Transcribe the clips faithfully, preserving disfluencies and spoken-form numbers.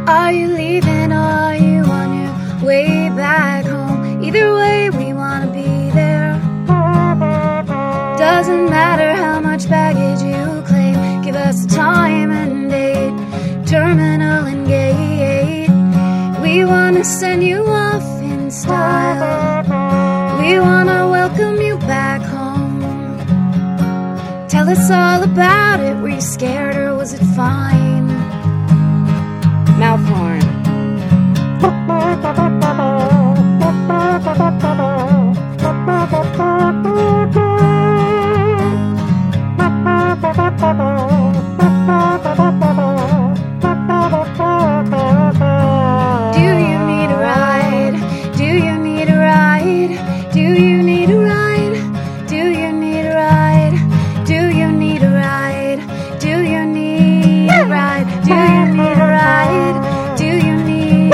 Are you leaving or are you on your way back home? Either way, we want to be there. Doesn't matter how much baggage you claim. Give us a time and date, terminal and gate. We want to send you off in style. We want to welcome you back home. Tell us all about it. Were you scared or was it fine? Mouth horn. Do you need a ride? Do you need a ride? Do you need a ride? Do you need a ride? Do you need a ride? Do you need a ride? Do you need a ride? Do you need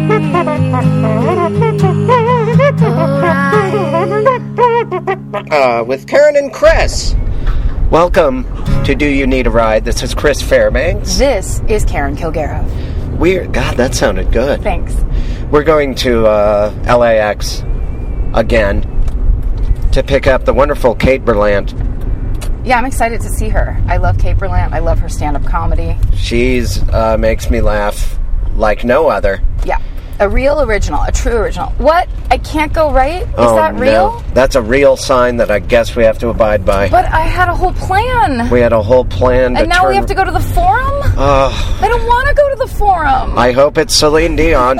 a ride? Uh, with Karen and Chris. Welcome to Do You Need a Ride? This is Chris Fairbanks. This is Karen Kilgariff. We're God, that sounded good. Thanks. We're going to uh, L A X again to pick up the wonderful Kate Berlant. Yeah, I'm excited to see her. I love Kate Berlant. I love her stand-up comedy. She's uh, makes me laugh like no other. Yeah. A real original, a true original. What? I can't go right? Is oh, that real? No. That's a real sign that I guess we have to abide by. But I had a whole plan. We had a whole plan to And now turn... we have to go to the Forum? Oh. I don't want to go to the Forum. I hope it's Celine Dion.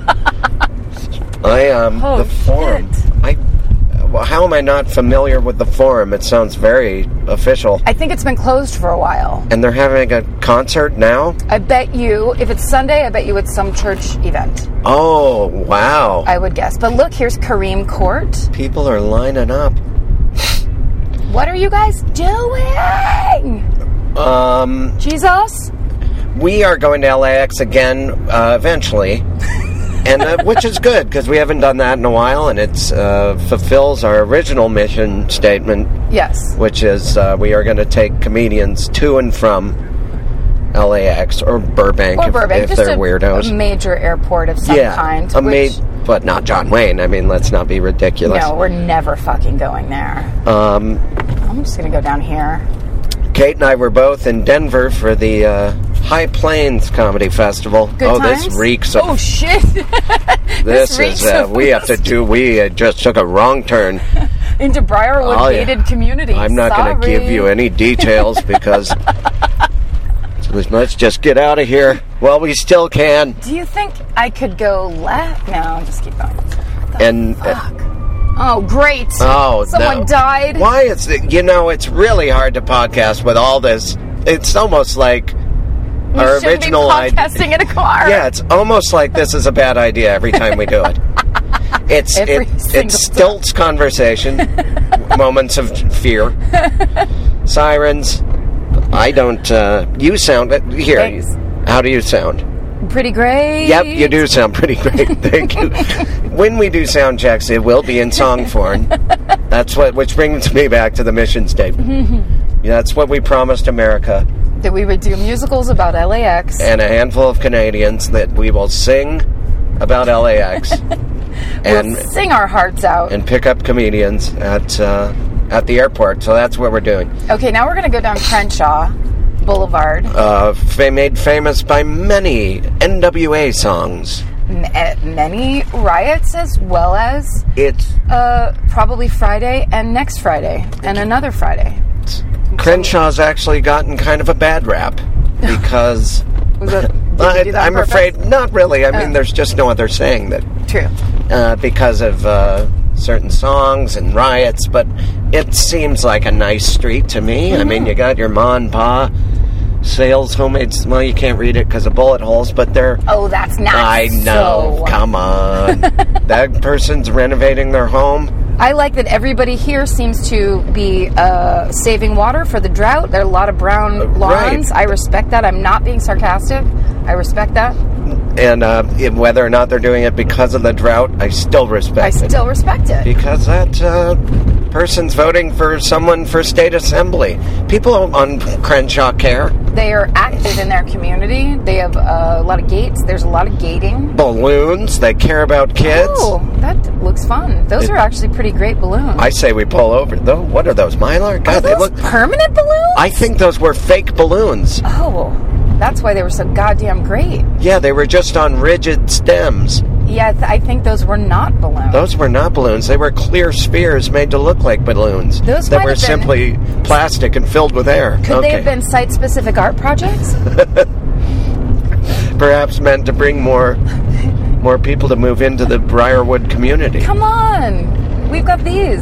I am um, oh, the Forum. Shit. I well, how am I not familiar with the Forum? It sounds very official. I think it's been closed for a while. And they're having a concert now? I bet you, if it's Sunday, I bet you it's some church event. Oh, wow. I would guess. But look, here's Kareem Court. People are lining up. What are you guys doing? Um, Jesus? We are going to L A X again, uh, eventually. And uh, which is good, because we haven't done that in a while, and it uh, fulfills our original mission statement. Yes. Which is uh, we are going to take comedians to and from L A X or Burbank, or if, Burbank. if Just they're a, weirdos. a major airport of some yeah, kind. A which, ma- but not John Wayne. I mean, let's not be ridiculous. No, we're never fucking going there. Um, I'm just going to go down here. Kate and I were both in Denver for the uh, High Plains Comedy Festival. Good oh, times? this reeks of... Oh, shit. this, this is... Uh, we have to do... We uh, just took a wrong turn. Into Briarwood oh, gated yeah. community. I'm not going to give you any details because... let's just get out of here. Well, we still can. Do you think I could go left? No, just keep going. What the and fuck? Uh, oh, great. Oh, someone no. died. Why is it? You know, it's really hard to podcast with all this. It's almost like we our shouldn't original be podcasting idea. in a car. Yeah, it's almost like this is a bad idea every time we do it. It's it, it's stilts time. Conversation, moments of fear, sirens. I don't. Uh, you sound here. Thanks. How do you sound? Pretty great. Yep, you do sound pretty great. Thank you. When we do sound checks, it will be in song form. That's what, which brings me back to the mission statement. Mm-hmm. Yeah, that's what we promised America. That we would do musicals about L A X. And a handful of Canadians that we will sing about L A X. and we'll sing our hearts out. And pick up comedians at uh, at the airport. So that's what we're doing. Okay, now we're going to go down Crenshaw Boulevard. Uh, made famous by many N W A songs. M- many riots, as well as it's uh, probably Friday and next Friday and another Friday. Crenshaw's actually gotten kind of a bad rap because Was it, did you do that I'm on afraid not really. I oh. mean, there's just no other saying that. True. Uh, because of uh, certain songs and riots, but it seems like a nice street to me. Mm-hmm. I mean, you got your ma and pa sales, homemade. Well, you can't read it because of bullet holes, but they're. Oh, that's not. I know. So. Come on. That person's renovating their home. I like that everybody here seems to be uh, saving water for the drought. There are a lot of brown lawns. Right. I respect that. I'm not being sarcastic. I respect that. And uh, whether or not they're doing it because of the drought, I still respect I it. still respect it. Because that uh, person's voting for someone for state assembly. People on Crenshaw care. They are active in their community. They have uh, a lot of gates. There's a lot of gating. Balloons. They care about kids. Oh, that looks fun. Those It- are actually pretty great balloons. I say we pull over. Though, what are those, Mylar? God, are they those look. permanent balloons? I think those were fake balloons. Oh, that's why they were so goddamn great. Yeah, they were just on rigid stems. Yeah, th- I think those were not balloons. Those were not balloons. They were clear spheres made to look like balloons. Those that might were have been- simply plastic and filled with air. Could okay. they have been site-specific art projects? Perhaps meant to bring more more people to move into the Briarwood community. Come on. We've got these.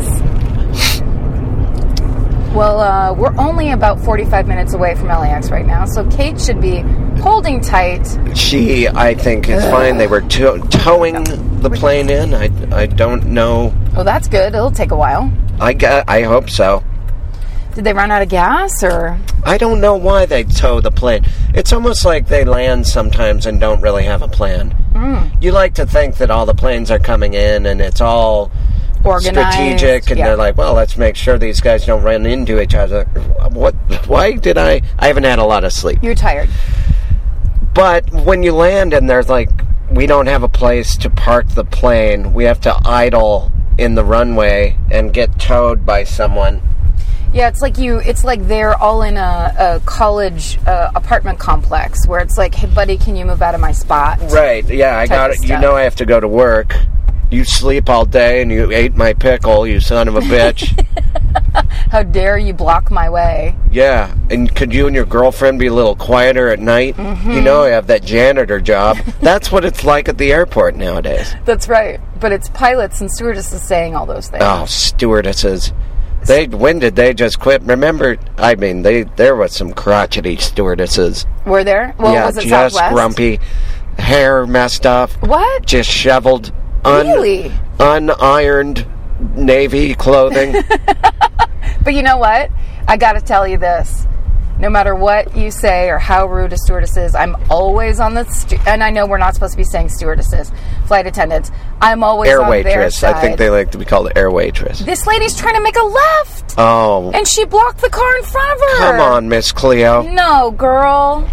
Well, uh, we're only about forty-five minutes away from L A X right now, so Kate should be holding tight. She, I think, is fine. They were to- towing the plane in. I, I don't know. Oh, that's good. It'll take a while. I, gu- I hope so. Did they run out of gas, or? I don't know why they tow the plane. It's almost like they land sometimes and don't really have a plan. Mm. You like to think that all the planes are coming in and it's all Organized, strategic, and yeah. they're like, well, let's make sure these guys don't run into each other. What? Why did I? I haven't had a lot of sleep. You're tired. But when you land and there's like, we don't have a place to park the plane, we have to idle in the runway and get towed by someone. Yeah, it's like you. It's like they're all in a, a college uh, apartment complex where it's like, hey, buddy, can you move out of my spot? Right? Yeah, I Type got of it. You stuff. know, I have to go to work. You sleep all day and you ate my pickle, you son of a bitch. How dare you block my way? Yeah, and could you and your girlfriend be a little quieter at night? Mm-hmm. You know, I have that janitor job. That's what it's like at the airport nowadays. That's right. But it's pilots and stewardesses saying all those things. Oh, stewardesses. They when did they just quit? Remember, I mean, they there was some crotchety stewardesses. Were there? Well, yeah, was it just Southwest? grumpy, hair messed up, What? just shoveled, un, Really? unironed navy clothing. But you know what? I got to tell you this. No matter what you say or how rude a stewardess is, I'm always on the... Stu- and I know we're not supposed to be saying stewardesses, flight attendants. I'm always Air on their waitress. side. I think they like to be called air waitress. This lady's trying to make a left, Oh, and she blocked the car in front of her. come on, Miss Cleo. No, girl.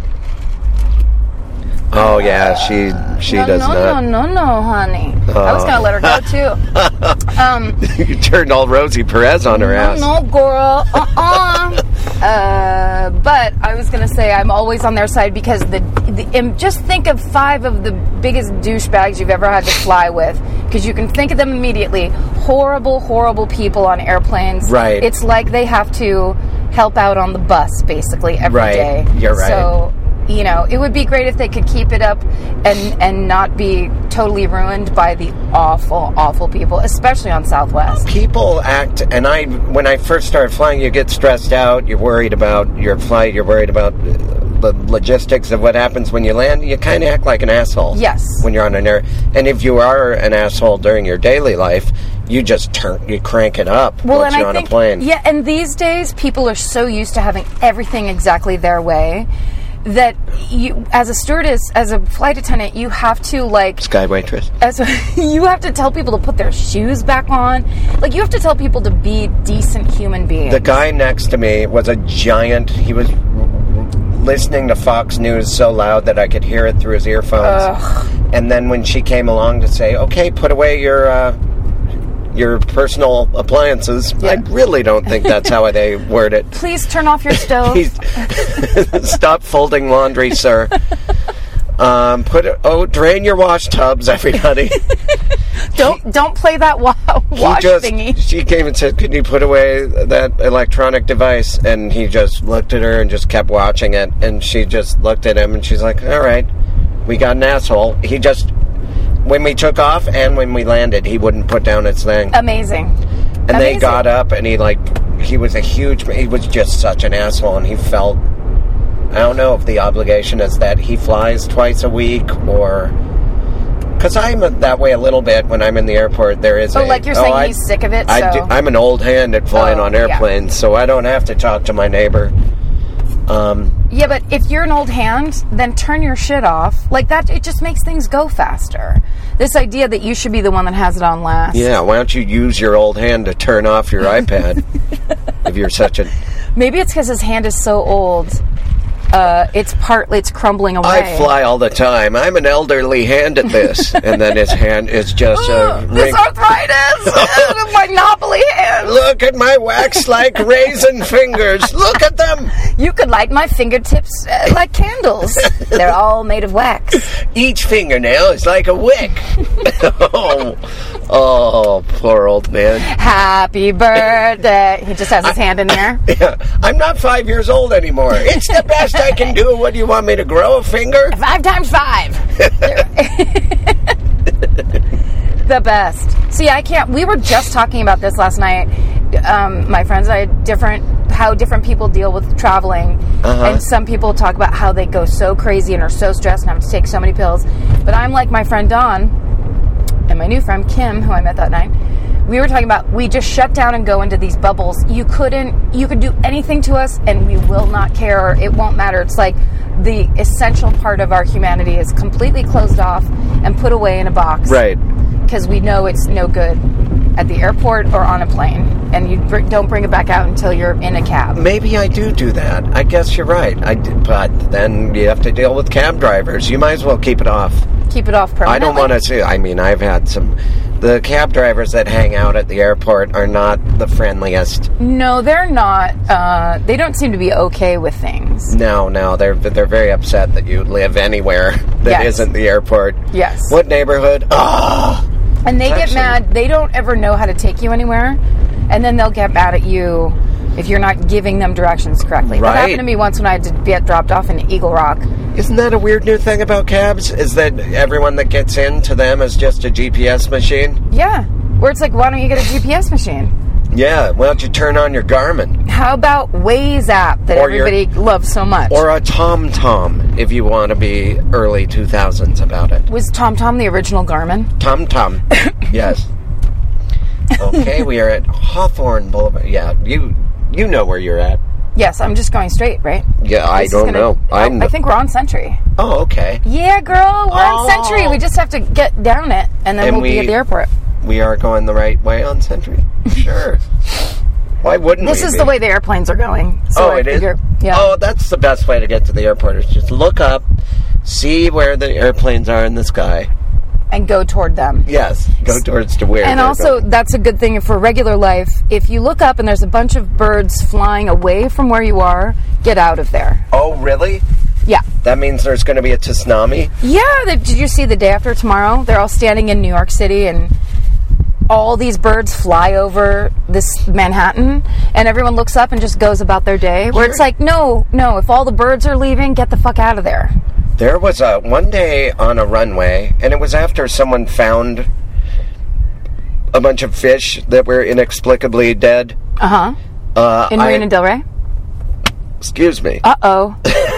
Oh yeah, she she no, does no, not. no, no, no, honey. I was Oh. going to let her go, too. Um... You turned all Rosie Perez on her ass. No, girl. Uh-uh. uh, but I was going to say I'm always on their side because the, the and just think of five of the biggest douchebags you've ever had to fly with, because you can think of them immediately. Horrible, horrible people on airplanes. Right. It's like they have to help out on the bus basically every Right. day. You're right. So, you know, it would be great if they could keep it up and and not be totally ruined by the awful, awful people, especially on Southwest. People act, and I, when I first started flying, you get stressed out. You're worried about your flight. You're worried about the logistics of what happens when you land. You kind of act like an asshole. Yes. When you're on an air, and if you are an asshole during your daily life, you just turn, you crank it up Well, once and you're I on think, a plane. yeah, and these days people are so used to having everything exactly their way that you, as a stewardess, as a flight attendant, you have to like, Sky waitress. as a, you have to tell people to put their shoes back on. Like you have to tell people to be decent human beings. The guy next to me was a giant. He was listening to Fox News so loud that I could hear it through his earphones. Ugh. And then when she came along to say, "Okay, put away your uh, your personal appliances," Yeah. I really don't think that's how they word it. Please turn off your stove. He's, stop folding laundry, sir. Um, put it, oh, drain your wash tubs, everybody. don't don't play that wa- wash he just, thingy. She came and said, "Can you put away that electronic device?" And he just looked at her and just kept watching it. And she just looked at him and she's like, "All right, we got an asshole." He just, when we took off and when we landed, he wouldn't put down his thing. Amazing. And Amazing. they got up and he like, he was a huge, he was just such an asshole, and he felt, I don't know if the obligation is that he flies twice a week or... Because I'm that way a little bit when I'm in the airport. There is Oh, a... like you're saying I, he's sick of it, I so... do, I'm an old hand at flying Oh, on yeah. airplanes, so I don't have to talk to my neighbor. Um, Yeah, but if you're an old hand, then turn your shit off. Like that, it just makes things go faster. This idea that you should be the one that has it on last. Yeah, why don't you use your old hand to turn off your iPad if you're such a... Maybe it's because his hand is so old. Uh, it's partly, it's crumbling away. I fly all the time. I'm an elderly hand at this. And then his hand is just a... This arthritis! My knobbly hand! Look at my wax-like raisin fingers. Look at them! You could light my fingertips uh, like candles. They're all made of wax. Each fingernail is like a wick. oh, oh, poor old man. Happy birthday. He just has his I, hand in there. Yeah, I'm not five years old anymore. It's the best I can do. What do you want me to grow a finger? Five times five. The best. See, I can't. We were just talking about this last night. Um, my friends and I had different, how different people deal with traveling. Uh-huh. And some people talk about how they go so crazy and are so stressed and have to take so many pills. But I'm like my friend Dawn and my new friend Kim, who I met that night. We were talking about, we just shut down and go into these bubbles. You couldn't, you could do anything to us and we will not care. It won't matter. It's like the essential part of our humanity is completely closed off and put away in a box. Right. Because we know it's no good at the airport or on a plane. And you br- don't bring it back out until you're in a cab. Maybe I do do that. I guess you're right. I d- but then you have to deal with cab drivers. You might as well keep it off. Keep it off permanently? I don't want to see... I mean, I've had some... The cab drivers that hang out at the airport are not the friendliest. No, they're not. Uh, they don't seem to be okay with things. No, no. They're they're very upset that you live anywhere that yes. isn't the airport. Yes. What neighborhood? Oh! And they get mad. They don't ever know how to take you anywhere. And then they'll get mad at you if you're not giving them directions correctly. Right. That happened to me once when I had to get dropped off in Eagle Rock. Isn't that a weird new thing about cabs? Is that everyone that gets in to them is just a G P S machine? Yeah. Where it's like, why don't you get a G P S machine? Yeah. Why don't you turn on your Garmin? How about Waze app that or everybody your, loves so much? Or a TomTom, if you want to be early two thousands about it. Was TomTom the original Garmin? TomTom. Yes. Okay, we are at Hawthorne Boulevard. Yeah, you you know where you're at. Yes, I'm just going straight, right? Yeah, I this don't gonna, know. Oh, I, know. I think we're on Century. Oh, okay. Yeah, girl, we're oh. on Century. We just have to get down it, and then and we'll we, be at the airport. We are going the right way on Century. Sure. Why wouldn't this we This is be? the way the airplanes are going. So oh, I it figure, is? Yeah. Oh, that's the best way to get to the airport is just look up, see where the airplanes are in the sky. And go toward them. Yes, go towards to where. And also, going. That's a good thing for regular life. If you look up and there's a bunch of birds flying away from where you are, get out of there. Oh, really? Yeah. That means there's going to be a tsunami? Yeah. They, did you see the day after tomorrow? They're all standing in New York City and all these birds fly over this Manhattan and everyone looks up and just goes about their day. Where You're... it's like, no, no, if all the birds are leaving, get the fuck out of there. There was a one day on a runway, and it was after someone found a bunch of fish that were inexplicably dead. Uh-huh. Uh, In Marina I, Del Rey? Excuse me. Uh-oh.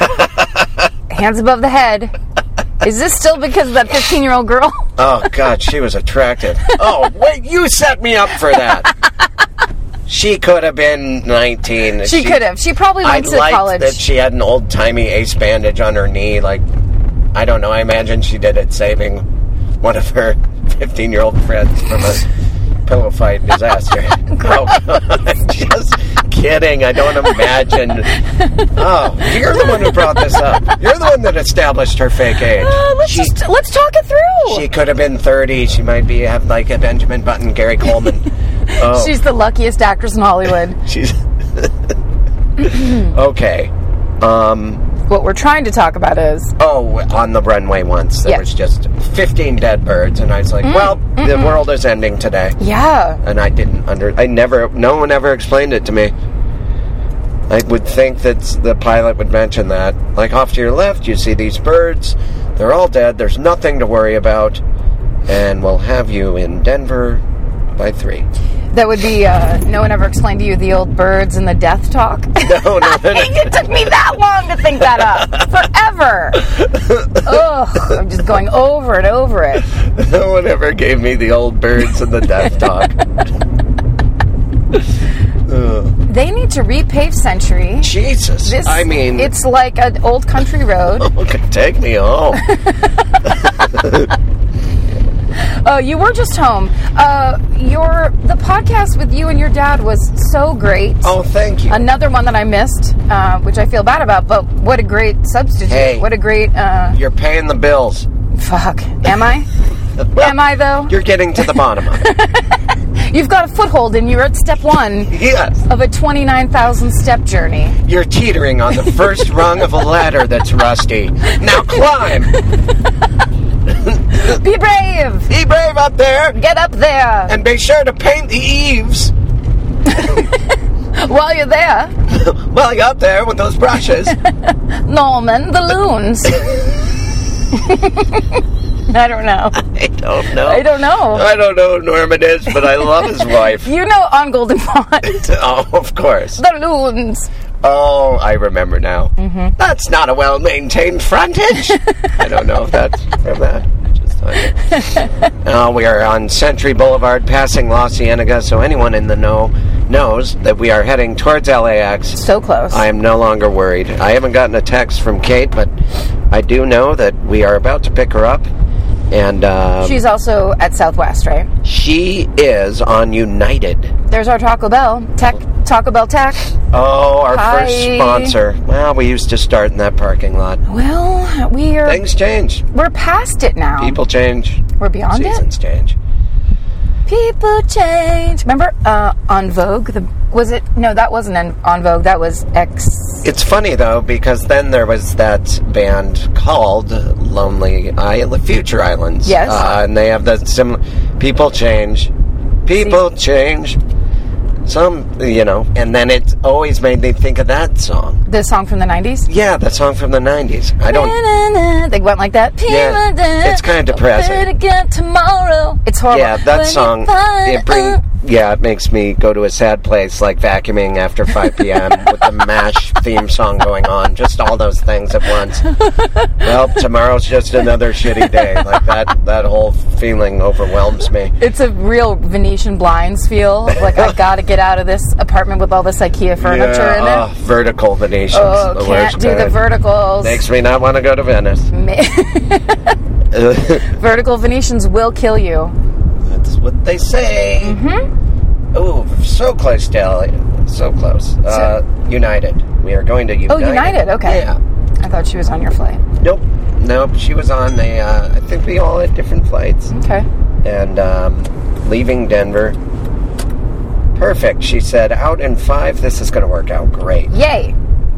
Hands above the head. Is this still because of that fifteen-year-old girl? Oh, God, she was attractive. Oh, wait, you set me up for that. She could have been nineteen. She, she could have. She probably went I to liked college. That she had an old-timey ace bandage on her knee. Like, I don't know. I imagine she did it saving one of her fifteen-year-old friends from a pillow fight disaster. Oh, God. Just kidding. I don't imagine. Oh, you're the one who brought this up. You're the one that established her fake age. Uh, let's she, just let's talk it through. She could have been thirty. She might be have like a Benjamin Button, Gary Coleman. Oh. She's the luckiest actress in Hollywood. She's okay. Um, what we're trying to talk about is oh, on the runway once there yeah. was just fifteen dead birds, and I was like, mm, well, mm-mm. the world is ending today. Yeah, and I didn't under. I never. No one ever explained it to me. I would think that the pilot would mention that, like off to your left, you see these birds. They're all dead. There's nothing to worry about, and we'll have you in Denver by three. That would be, uh, no one ever explained to you the old birds and the death talk? No, no, no. It took me that long to think that up. Forever. Ugh, I'm just going over and over it. No one ever gave me the old birds and the death talk. uh. They need to repave Century. Jesus. This, I mean... It's like an old country road. Okay, take me home. Uh, you were just home. Uh, your the podcast with you and your dad was so great. Oh, thank you. Another one that I missed, uh, which I feel bad about, but what a great substitute. Hey. What a great... Uh, You're paying the bills. fuck. Am I? Well, Am I, though? You're getting to the bottom of it. You've got a foothold, and you're at step one Yes. of a twenty-nine thousand step journey. You're teetering on the first rung of a ladder that's rusty. Now climb! Be brave! Be brave up there! Get up there! And be sure to paint the eaves While you're there, while you're up there with those brushes. Norman, the loons. I don't know. I don't know. I don't know. I don't know who Norman is, but I love his wife. You know on Golden Pond. Oh, of course. The loons. Oh, I remember now. Mm-hmm. That's not a well-maintained frontage. I don't know if that's from that. I just thought it. Uh, we are on Century Boulevard, passing La Cienega, so anyone in the know knows that we are heading towards L A X. So close. I am no longer worried. I haven't gotten a text from Kate, but I do know that we are about to pick her up. And uh, She's also at Southwest, right? she is on United. There's our Taco Bell. Tech, Taco Bell Tech. Oh, our Hi. first sponsor. Well, we used to start in that parking lot. Well, we are... Things change. We're past it now. People change. We're beyond Seasons it? change. People change. Remember uh, On Vogue? The, was it... No, that wasn't an On Vogue. That was X... It's funny, though, because then there was that band called Lonely Island, Future Islands. Yes. Uh, and they have that similar... People change. People See? change. Some, you know, and then it always made me think of that song. The song from the nineties? Yeah, that song from the nineties. I don't... They went like that. Yeah, it's kind of depressing. Again tomorrow. It's horrible. Yeah, that When song, you find it bring, out- yeah, it makes me go to a sad place, like vacuuming after five p.m. with the MASH theme song going on, just all those things at once. Well, tomorrow's just another shitty day. Like that, that whole feeling overwhelms me. It's a real Venetian blinds feel. Like, I gotta get out of this apartment with all this IKEA furniture yeah, in oh, it. Vertical Venetians. Oh, the can't worst do the kind. verticals. Makes me not want to go to Venice. Vertical Venetians will kill you. That's what they say. Mm-hmm. Oh, so close to L A. So close. Uh, United. We are going to United. Oh, United, okay. Yeah. I thought she was on your flight. Nope. Nope. She was on a, uh, I think we all had different flights. Okay. And um, leaving Denver. Perfect. She said, out in five, this is going to work out great. Yay.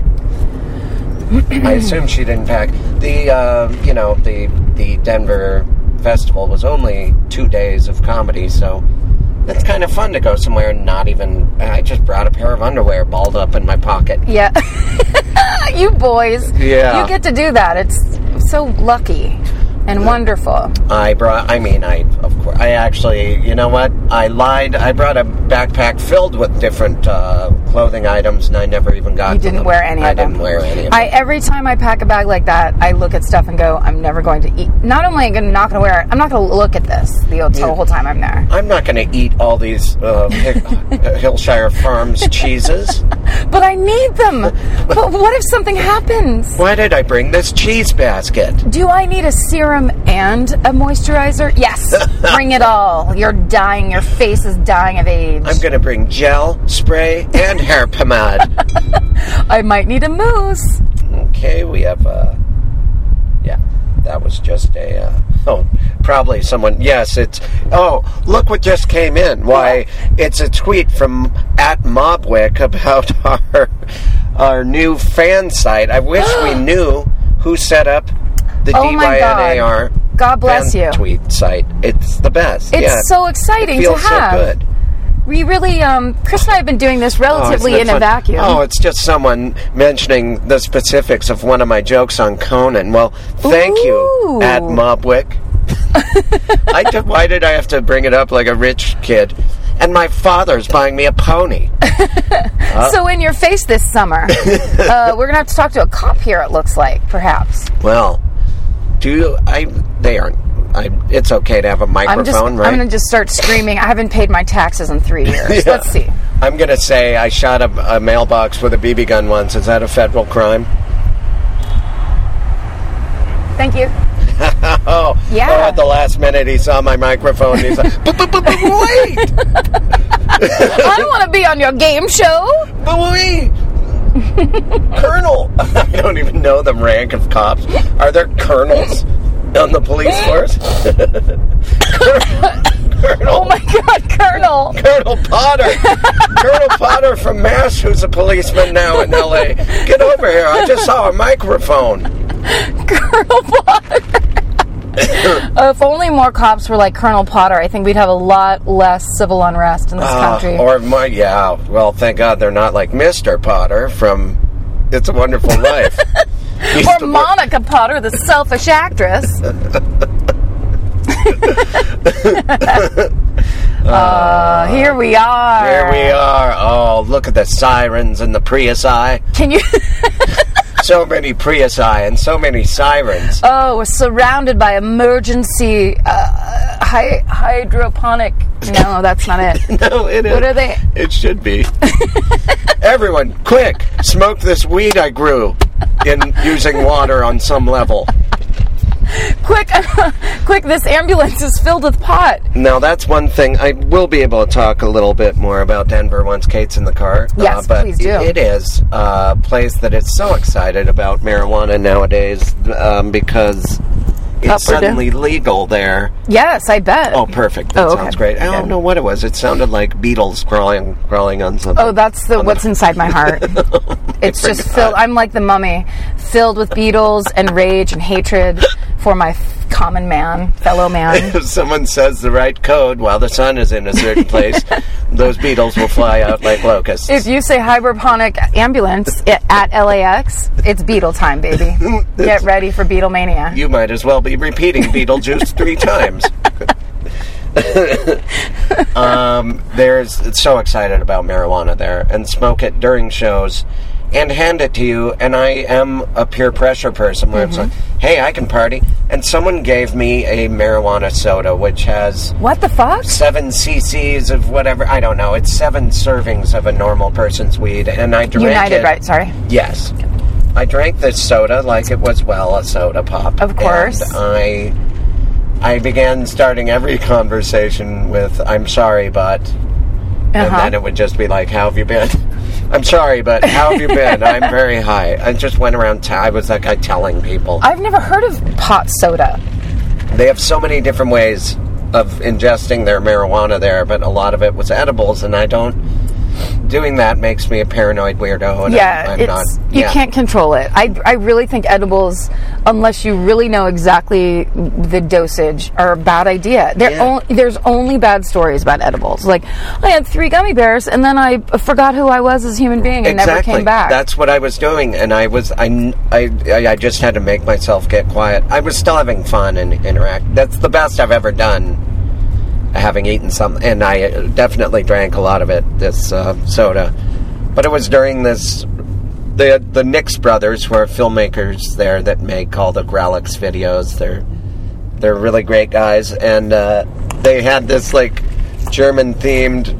I assume she didn't pack. The, uh, you know, the, the Denver festival was only two days of comedy, so it's kind of fun to go somewhere and not even... I just brought a pair of underwear balled up in my pocket. Yeah. You boys. Yeah. You get to do that. It's so lucky and wonderful. I brought, I mean, I, of course, I actually, you know what? I lied. I brought a backpack filled with different uh, clothing items, and I never even got You to didn't them. wear any I of them. didn't wear any of I them. every time I pack a bag like that, I look at stuff and go, I'm never going to eat. Not only am I not going to wear it, I'm not going to look at this the whole, Yeah. whole time I'm there. I'm not going to eat all these uh, Hill- Hillshire Farms cheeses. But I need them. But what if something happens? Why did I bring this cheese basket? Do I need a serum and a moisturizer? Yes. Bring it all. You're dying. Your face is dying of age. I'm going to bring gel, spray, and hair pomade. I might need a mousse. Okay, we have, uh, yeah, that was just a, uh, oh, probably someone, yes, it's, oh, look what just came in. Why, it's a tweet from at Mobwick about our, our new fan site. I wish we knew who set up the Oh D my Y N A R God. God bless fan you. tweet site. It's the best. It's yeah. so exciting it to feels have. so good. We really, um, Chris and I have been doing this Oh, relatively isn't it in a fun? vacuum. Oh, it's just someone mentioning the specifics of one of my jokes on Conan. Well, thank Ooh. you, at Mobwick. I did, why did I have to bring it up like a rich kid? And my father's buying me a pony. So in your face this summer, uh, we're going to have to talk to a cop here, it looks like, perhaps. Well, do you, I? They aren't. I, it's okay to have a I'm microphone, just, right? I'm going to just start screaming, I haven't paid my taxes in three years. Yeah. Let's see. I'm going to say I shot a, a mailbox with a B B gun once. Is that a federal crime? Thank you. oh, yeah. Oh, at the last minute, he saw my microphone. And he's like, but, but, but, but wait! I don't want to be on your game show. But wait! Colonel! I don't even know the rank of cops. Are there colonels on the police force? Colonel. Oh my God, Colonel! Colonel Potter! Colonel Potter from Mass, who's a policeman now in L A. Get over here, I just saw a microphone. Colonel Potter! uh, if only more cops were like Colonel Potter, I think we'd have a lot less civil unrest in this uh, country. Or, my, yeah, well, thank God they're not like Mister Potter from It's a Wonderful Life. Or Monica work. Potter, the selfish actress. uh, here we are. Here we are. Oh, look at the sirens and the Prius Eye. Can you... So many Prius Eye and so many sirens. Oh, we're surrounded by emergency uh, hy- hydroponic... No, that's not it. No, it is. What are they? It should be. Everyone, quick, smoke this weed I grew in using water on some level. Quick, quick, this ambulance is filled with pot. Now, that's one thing. I will be able to talk a little bit more about Denver once Kate's in the car. Yes, uh, but please do. It is a place that is so excited about marijuana nowadays um, because it's suddenly legal there. Yes, I bet. Oh, perfect. That oh, okay. sounds great. I don't know what it was. It sounded like beetles crawling crawling on something. Oh, that's the what's the... inside my heart. It's just filled. I'm like the mummy, filled with beetles and rage and hatred for my f- common man, fellow man. If someone says the right code while the sun is in a certain place, those beetles will fly out like locusts. If you say hydroponic ambulance at L A X, it's beetle time, baby. Get ready for beetle mania. You might as well be repeating Beetlejuice three times. um, there's it's so excited about marijuana there, and smoke it during shows and hand it to you, and I am a peer pressure person where mm-hmm. it's like, hey, I can party. And someone gave me a marijuana soda, which has... What the fuck? Seven cc's of whatever, I don't know. It's seven servings of a normal person's weed, and I drank United, it. right, sorry. Yes. I drank this soda like it was, well, a soda pop. Of course. And I, I began starting every conversation with, I'm sorry, but... Uh-huh. And then it would just be like, how have you been? I'm sorry, but how have you been? I'm very high. I just went around, t- I was that guy telling people. I've never heard of pot soda. They have so many different ways of ingesting their marijuana there, but a lot of it was edibles, and I don't... Doing that makes me a paranoid weirdo. And yeah, I'm, I'm it's, not, you yeah. can't control it. I, I really think edibles, unless you really know exactly the dosage, are a bad idea. There Yeah. on, there's only bad stories about edibles. Like, I had three gummy bears, and then I forgot who I was as a human being and exactly. never came back. That's what I was doing, and I was I, I, I just had to make myself get quiet. I was still having fun and interact. That's the best I've ever done. Having eaten some, and I definitely drank a lot of it, this uh, soda. But it was during this, the the Nix brothers, who are filmmakers there that make all the Gralix videos. They're they're really great guys, and uh, they had this like German-themed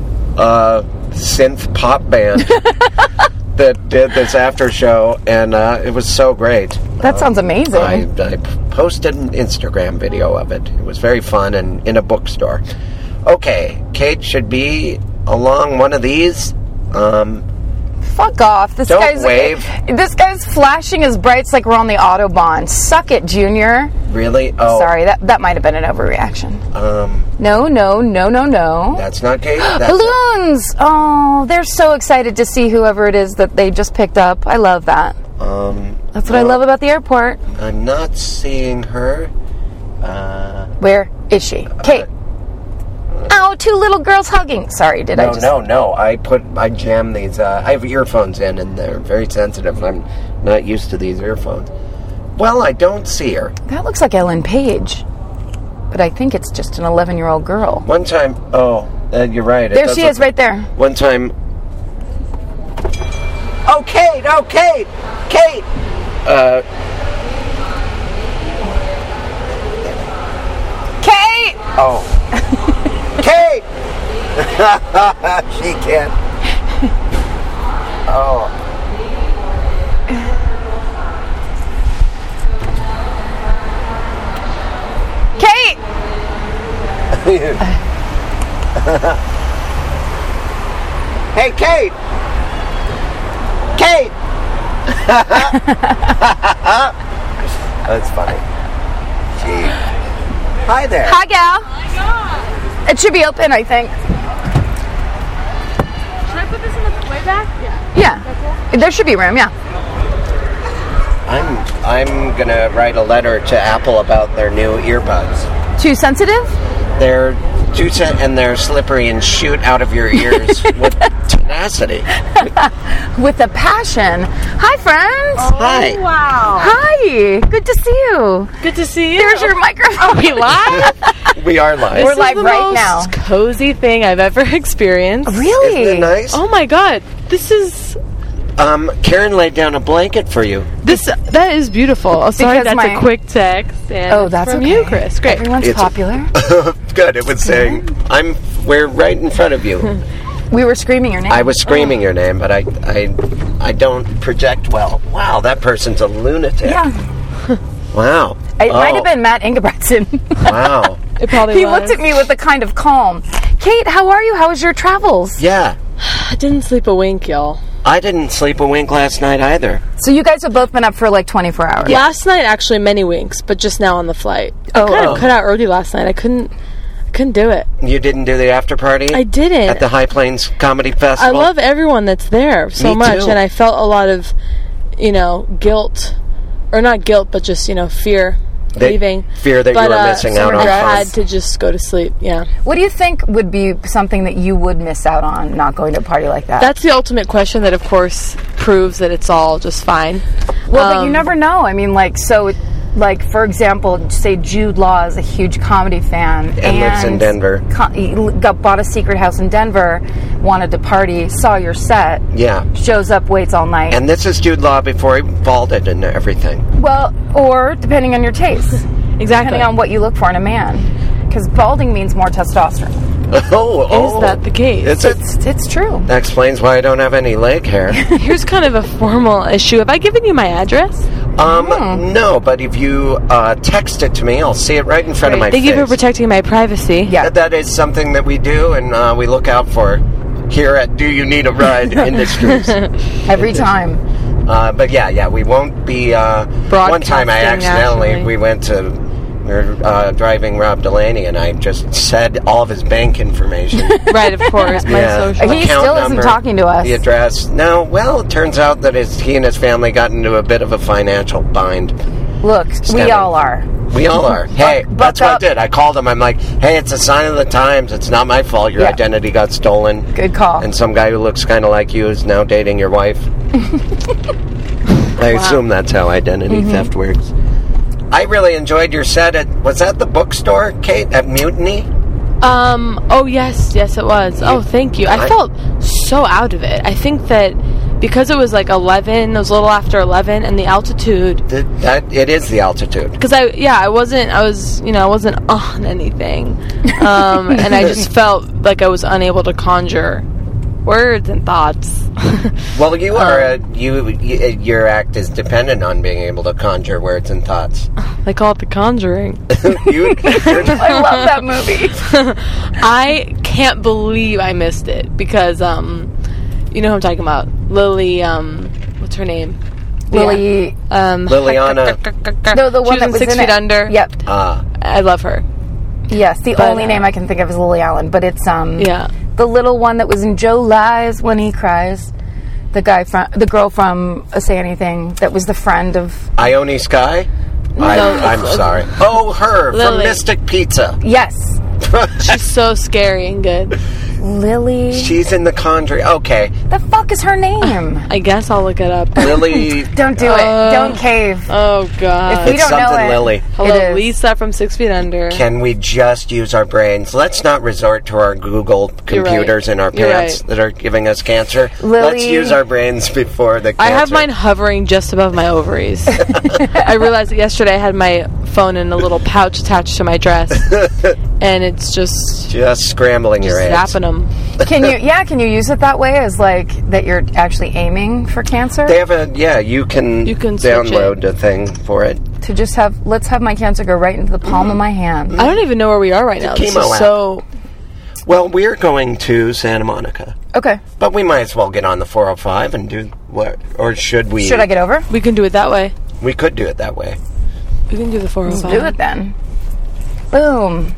uh, synth pop band that did this after show, and uh, it was so great. That sounds amazing. Um, I, I posted an Instagram video of it. It was very fun and in a bookstore. Okay, Kate should be along one of these. Um, Fuck off. This don't guy's wave. This guy's flashing his brights like we're on the Autobahn. Suck it, Junior. Really? Oh. Sorry, that that might have been an overreaction. Um, no, no, no, no, no. That's not Kate. That's Balloons! Oh, they're so excited to see whoever it is that they just picked up. I love that. Um, That's what well, I love about the airport. I'm not seeing her. Uh, Where is she? Kate. Uh, Oh, two little girls hugging. Sorry, did no, I just... No, no, no. I put, I jam these, uh, I have earphones in, and they're very sensitive. I'm not used to these earphones. Well, I don't see her. That looks like Ellen Page. But I think it's just an eleven-year-old girl. One time, oh, uh, you're right. It there she is, right there. One time... Oh, Kate! Oh, Kate! Kate! Uh... Kate! Oh. Kate! She can't. Oh. Kate! Hey, Kate! Kate! That's funny. Gee. Hi there. Hi, gal. It should be open, I think. Should I put this in the way back? Yeah. Yeah. There should be room, yeah. I'm I'm gonna write a letter to Apple about their new earbuds. Too sensitive? They're too sen- and they're slippery and shoot out of your ears with tenacity. With a passion. Hi, friends. Hi. Wow. Hi. Good to see you. Good to see you. There's your microphone. Are we live? We are live. We're This live is the right most now. cozy thing I've ever experienced. Really? Isn't it nice? Oh my god. This is Um, Karen laid down a blanket for you. this that is beautiful. Oh, sorry, Because that's my- a quick text. And Oh, it's that's from okay. you, Chris. Great. Everyone's It's a- popular. Good. It was saying, "I'm. We're right in front of you." We were screaming your name. I was screaming your name, but I, I, I don't project well. Wow, that person's a lunatic. Yeah. Wow. It Oh, might have been Matt Ingebretson. Wow. It probably He was. looked at me with a kind of calm. Kate, how are you? How was your travels? Yeah. I didn't sleep a wink, y'all. I didn't sleep a wink last night either. So you guys have both been up for like twenty-four hours. Last night, actually, many winks, but just now on the flight. Oh, I kind oh. of cut out early last night. I couldn't. I couldn't do it. You didn't do the after party? I didn't. At the High Plains Comedy I Festival? love everyone that's there so Me much, too. and I felt a lot of, you know, guilt, or not guilt, but just you know, fear They- leaving. fear that you but, were uh, missing out I on had fun. to just go to sleep. Yeah, What do you think would be something that you would miss out on not going to a party like that? that's the ultimate question. That of course proves that it's all just fine. well, but you um, never know. I mean, like, so, like, for example, say Jude Law is a huge comedy fan and, lives in Denver. Co- he got bought a secret house in Denver, wanted to party, saw your set, Yeah. shows up, waits all night. And this is Jude Law before he balded and everything. well, or depending on your taste, Exactly. depending on what you look for in a man, because balding means more testosterone. Oh, oh. Is that the case? Is it? It's, it's true. That explains why I don't have any leg hair. Here's kind of a formal issue. Have I given you my address? Um, no, but if you uh, text it to me, I'll see it right in front of my Thank face. you for protecting my privacy. Yeah. That- that is something that we do, and uh, we look out for here at Do You Need a Ride Industries. Every time. Uh, but yeah, yeah, we won't be. Uh, one time I Broadcasting accidentally, nationally. we went to. We were uh, driving Rob Delaney, and I just said all of his bank information. Right, of course. My Yeah. social. He Account still isn't number, talking to us. The address. No, well, it turns out that his, he and his family got into a bit of a financial bind. Look, we Standing. all are. We all are. Hey, Buck that's what I up. did. I called him. I'm like, hey, it's a sign of the times. It's not my fault. Your Yeah. identity got stolen. Good call. And some guy who looks kind of like you is now dating your wife. I assume that's how identity Mm-hmm. theft works. I really enjoyed your set at, was that the bookstore, Kate, at Mutiny? Um. Oh yes, yes it was. Oh, thank you. I I- felt so out of it. I think that because it was like eleven, it was a little after eleven, and the altitude. Th- that, it is the altitude. Because I, yeah, I wasn't. I was, you know, I wasn't on anything, um, and I just felt like I was unable to conjure words and thoughts. Well, you are, Um, a, you, you, your act is dependent on being able to conjure words and thoughts. They call it The Conjuring. you, you're, I love that movie. I can't believe I missed it because, um, you know who I'm talking about. Lily, um, what's her name? Lily, Um, Liliana. no, the one she that was was in Six in Feet it. Under. Yep. Ah. I love her. Yes, the But, only uh, name I can think of is Lily Allen, but it's um Yeah. the little one that was in Joe Lies When He Cries. The guy from the girl from uh, Say Anything that was the friend of Ione Sky? I, I'm it's- sorry. Oh, her from Lily. Mystic Pizza. yes, She's so scary and good. Lily. She's in The Conjuring. Okay. the fuck is her name? I guess I'll look it up. Lily. Don't do Uh, it. Don't cave. Oh, God. We It's don't know something it. Lily. Hello, It is. Lisa from Six Feet Under. Can we just use our brains? Let's not resort to our Google You're computers right. in our You're pants right. that are giving us cancer. Lily- Let's use our brains before the cancer. I have mine hovering just above my ovaries. I realized that yesterday I had my phone in a little pouch attached to my dress, and it's just, Just scrambling just your eggs. zapping them. Can you? Yeah, can you use it that way as like that you're actually aiming for cancer? They have a yeah. You can You can switch download it. a thing for it. To just have let's have my cancer go right into the palm of my hand. I don't even know where we are right now. This chemo is app. so. Well, we're going to Santa Monica, Okay. but we might as well get on the four oh five and do what? Or should we? Should I get over? We can do it that way. We could do it that way. We can do the four oh Let's five. do it then. Boom.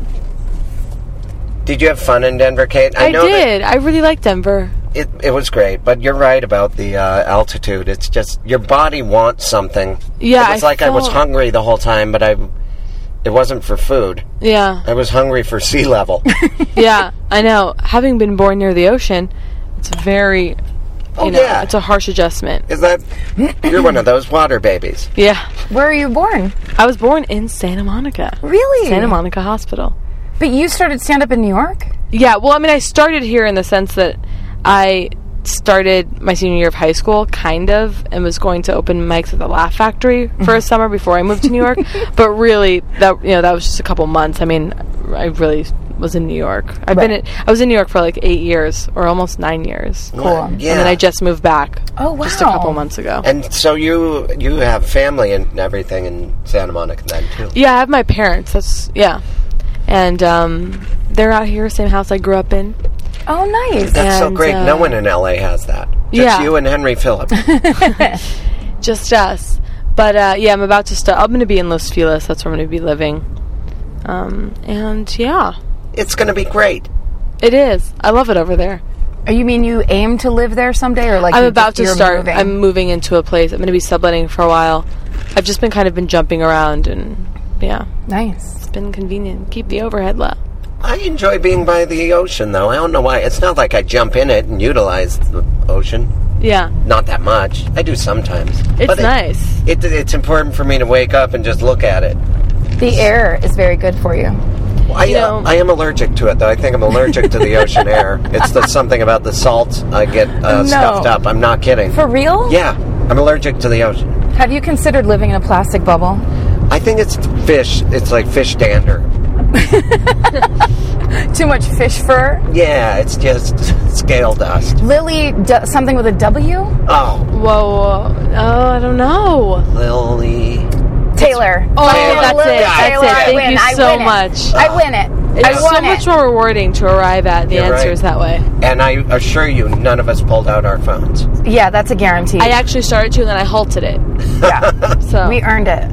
Did you have fun in Denver, Kate? I, know that did. I really like Denver. It, it was great, but you're right about the uh, altitude. It's just your body wants something. Yeah, it was I like I was felt- hungry the whole time, but I it wasn't for food. Yeah. I was hungry for sea level. Yeah, I know. Having been born near the ocean, it's very, you Oh, know, yeah. it's a harsh adjustment. Is that you're one of those water babies? Yeah. Where are you born? I was born in Santa Monica. Really? Santa Monica Hospital. But you started stand up in New York? Yeah, well, I mean, I started here in the sense that I started my senior year of high school, kind of, and was going to open mics at the Laugh Factory for a summer before I moved to New York. But really, that you know, that was just a couple months. I mean, I really was in New York. I've been Right. in, I was in New York for like eight years, or almost nine years. Cool. Yeah. And then I just moved back. Oh, wow. Just a couple months ago. And so you you have family and everything in Santa Monica then too. Yeah, I have my parents. That's yeah, and um, they're out here, same house I grew up in. Oh, nice. That's so And, great. uh, No one in L A has that. Just yeah. you and Henry Phillip. Just us. But uh, yeah, I'm about to start. I'm going to be in Los Feliz. That's where I'm going to be living. Um, and yeah, It's going to be great. it is. I love it over there. Oh, you mean you aim to live there someday, or like I'm you about just- to you're start. Moving? I'm moving into a place. I'm going to be subletting for a while. I've just been kind of been jumping around, and yeah, nice. it's been convenient. Keep the overhead low. I enjoy being by the ocean, though. I don't know why. It's not like I jump in it and utilize the ocean. Yeah, Not that much. I do sometimes. it's But it- nice. It, it's important for me to wake up and just look at it. The air is very good for you. I, You uh, know- I am allergic to it, though. I think I'm allergic to the ocean air. It's the, something about the salt. I get uh, No. stuffed up. I'm not kidding. For real? Yeah, I'm allergic to the ocean. Have you considered living in a plastic bubble? I think it's fish. It's like fish dander. Too much fish fur? Yeah, it's just scale dust. Lily, d- something with a W? Oh, Whoa, whoa. Oh, I don't know. Lily. Taylor. Oh, Taylor. that's it. Lily That's Taylor, it. I Thank win. you I so win it. much. I win it. I It's won so it. much more rewarding to arrive at the You're right. answers that way. And I assure you, none of us pulled out our phones. Yeah, that's a guarantee. I actually started to, and then I halted it. yeah, So we earned it.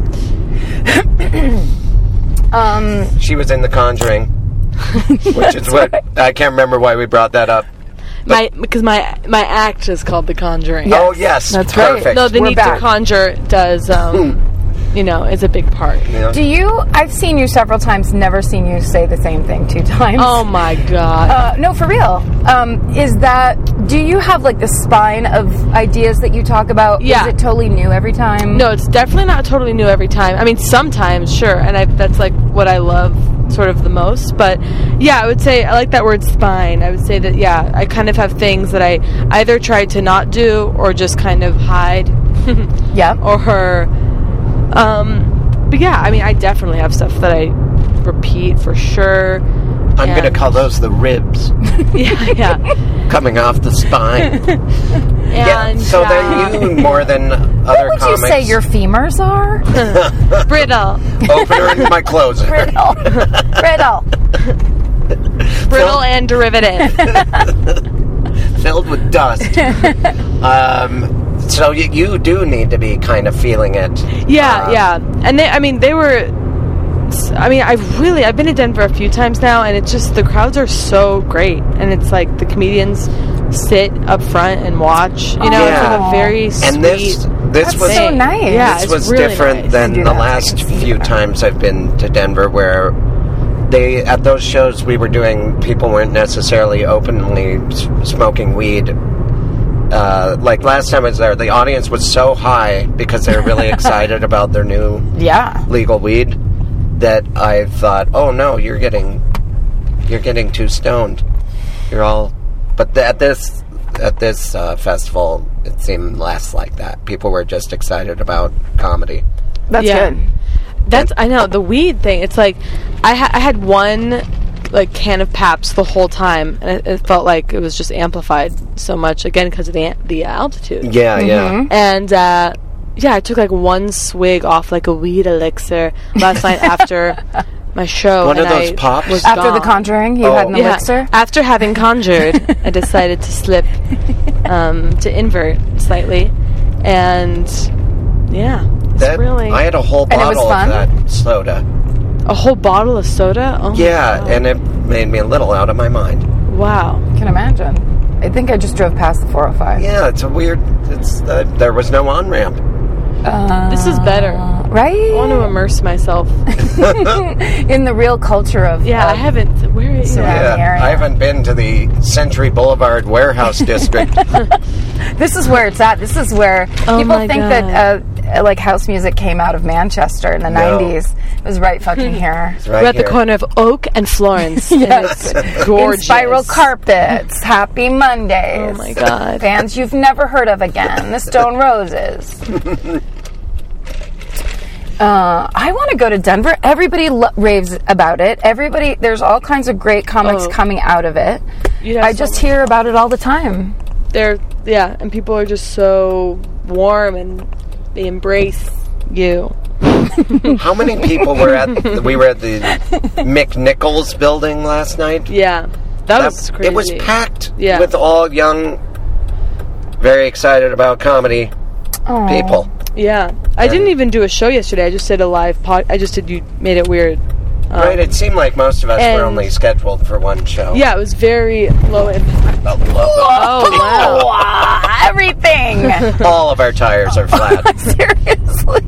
um, She was in The Conjuring, which is what I can't remember why we brought that up. my because my my act is called The Conjuring. Yes, oh yes, that's right. perfect. No, the We're need back. to conjure does, um, you know, is a big part. Yeah. do you? I've seen you several times. Never seen you say the same thing two times. Oh my god. Uh, no, for real. Um, is that? Do you have like the spine of ideas that you talk about? Yeah. Is it totally new every time? No, it's definitely not totally new every time. I mean, sometimes, sure, and I, that's like what I love sort of the most. But yeah, I would say I like that word spine. I would say that yeah, I kind of have things that I either try to not do or just kind of hide, Yeah. or um, but yeah, I mean, I definitely have stuff that I repeat for sure. I'm going to And- call those the ribs yeah, yeah. coming off the spine. yeah. And, So uh, then you more than other What would comics. you say your femurs are? brittle, Opener and my closer. Brittle. Brittle. brittle and derivative. Filled with dust. um, so you, you do need to be kind of feeling it. Yeah, Uh, yeah, and they, I mean, they were. I mean, I've really, I've been to Denver a few times now, and it's just the crowds are so great, and it's like the comedians sit up front and watch. You know, it's like Aw. a very sweet. And this this That's was so nice. Yeah, this it's was really different nice. than Do the that so I last can see few that. times I've been to Denver, where they at those shows we were doing, people weren't necessarily openly s- smoking weed. Uh, like last time I was there, the audience was so high because they were really excited about their new Yeah. legal weed that I thought, oh no, you're getting you're getting too stoned. You're all, but th- at this at this uh, festival, it seemed less like that. People were just excited about comedy. That's Yeah. good. That's I know the weed thing. It's like I, ha- I had one like can of Pabst the whole time, and it, it felt like it was just amplified so much again because of the the altitude. Yeah, yeah. And uh, yeah, I took like one swig off like a weed elixir last night after my show. One and of those I pops? was After The gone. Conjuring, you Oh. had an Yeah, elixir? after having conjured, I decided to slip um, to invert slightly, and yeah, it's That, really I had a whole And it was bottle fun? of that soda. a whole bottle of soda. Oh my Yeah, God. and it made me a little out of my mind. Wow. I can imagine. I think I just drove past the four oh five. Yeah, it's a weird. It's uh, there was no on ramp. Uh, This is better. right? I want to immerse myself. In the real culture of Yeah, I of haven't. Where is So- it? Around the Yeah, area. I haven't been to the Century Boulevard warehouse district. This is where it's at. This is where Oh people my think God. that uh, like house music came out of Manchester in the No. nineties. It was right fucking here. It's right We're at here. the corner of Oak and Florence. Yes. And it's gorgeous. In spiral carpets. Happy Mondays. Oh my God. Bands you've never heard of again. The Stone Roses. Uh, I want to go to Denver. Everybody lo- raves about it. Everybody, there's all kinds of great comics Oh. coming out of it. You'd have I so just much- hear about it all the time. They're yeah, and people are just so warm and they embrace you. How many people were at? We were at the McNichols building last night. Yeah, that, was That- crazy. It was packed Yeah. with all young, very excited about comedy Aw. people. Yeah, I didn't even do a show yesterday. I just did a live pod. I just did. You made it weird. Um, Right? It seemed like most of us and- were only scheduled for one show. Yeah, it was very low impact. I love it. Oh wow! Wow, everything. All of our tires are flat. Seriously.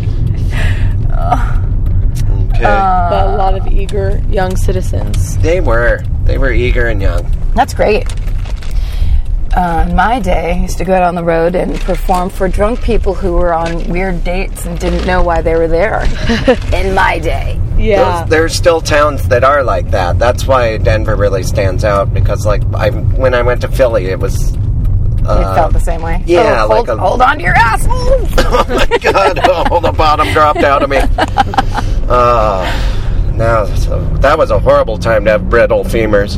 Okay. But a lot of eager young citizens. they were. They were eager and young. That's great. Uh, in my day, I used to go out on the road and perform for drunk people who were on weird dates and didn't know why they were there. In my day. Yeah, Those, there's still towns that are like that. That's why Denver really stands out, because like I, when I went to Philly, it was. Uh, It felt the same way. yeah, Oh, like hold, a- hold on to your assholes. Oh my God! Oh, the bottom dropped out of me. Oh, now so that was a horrible time to have brittle femurs.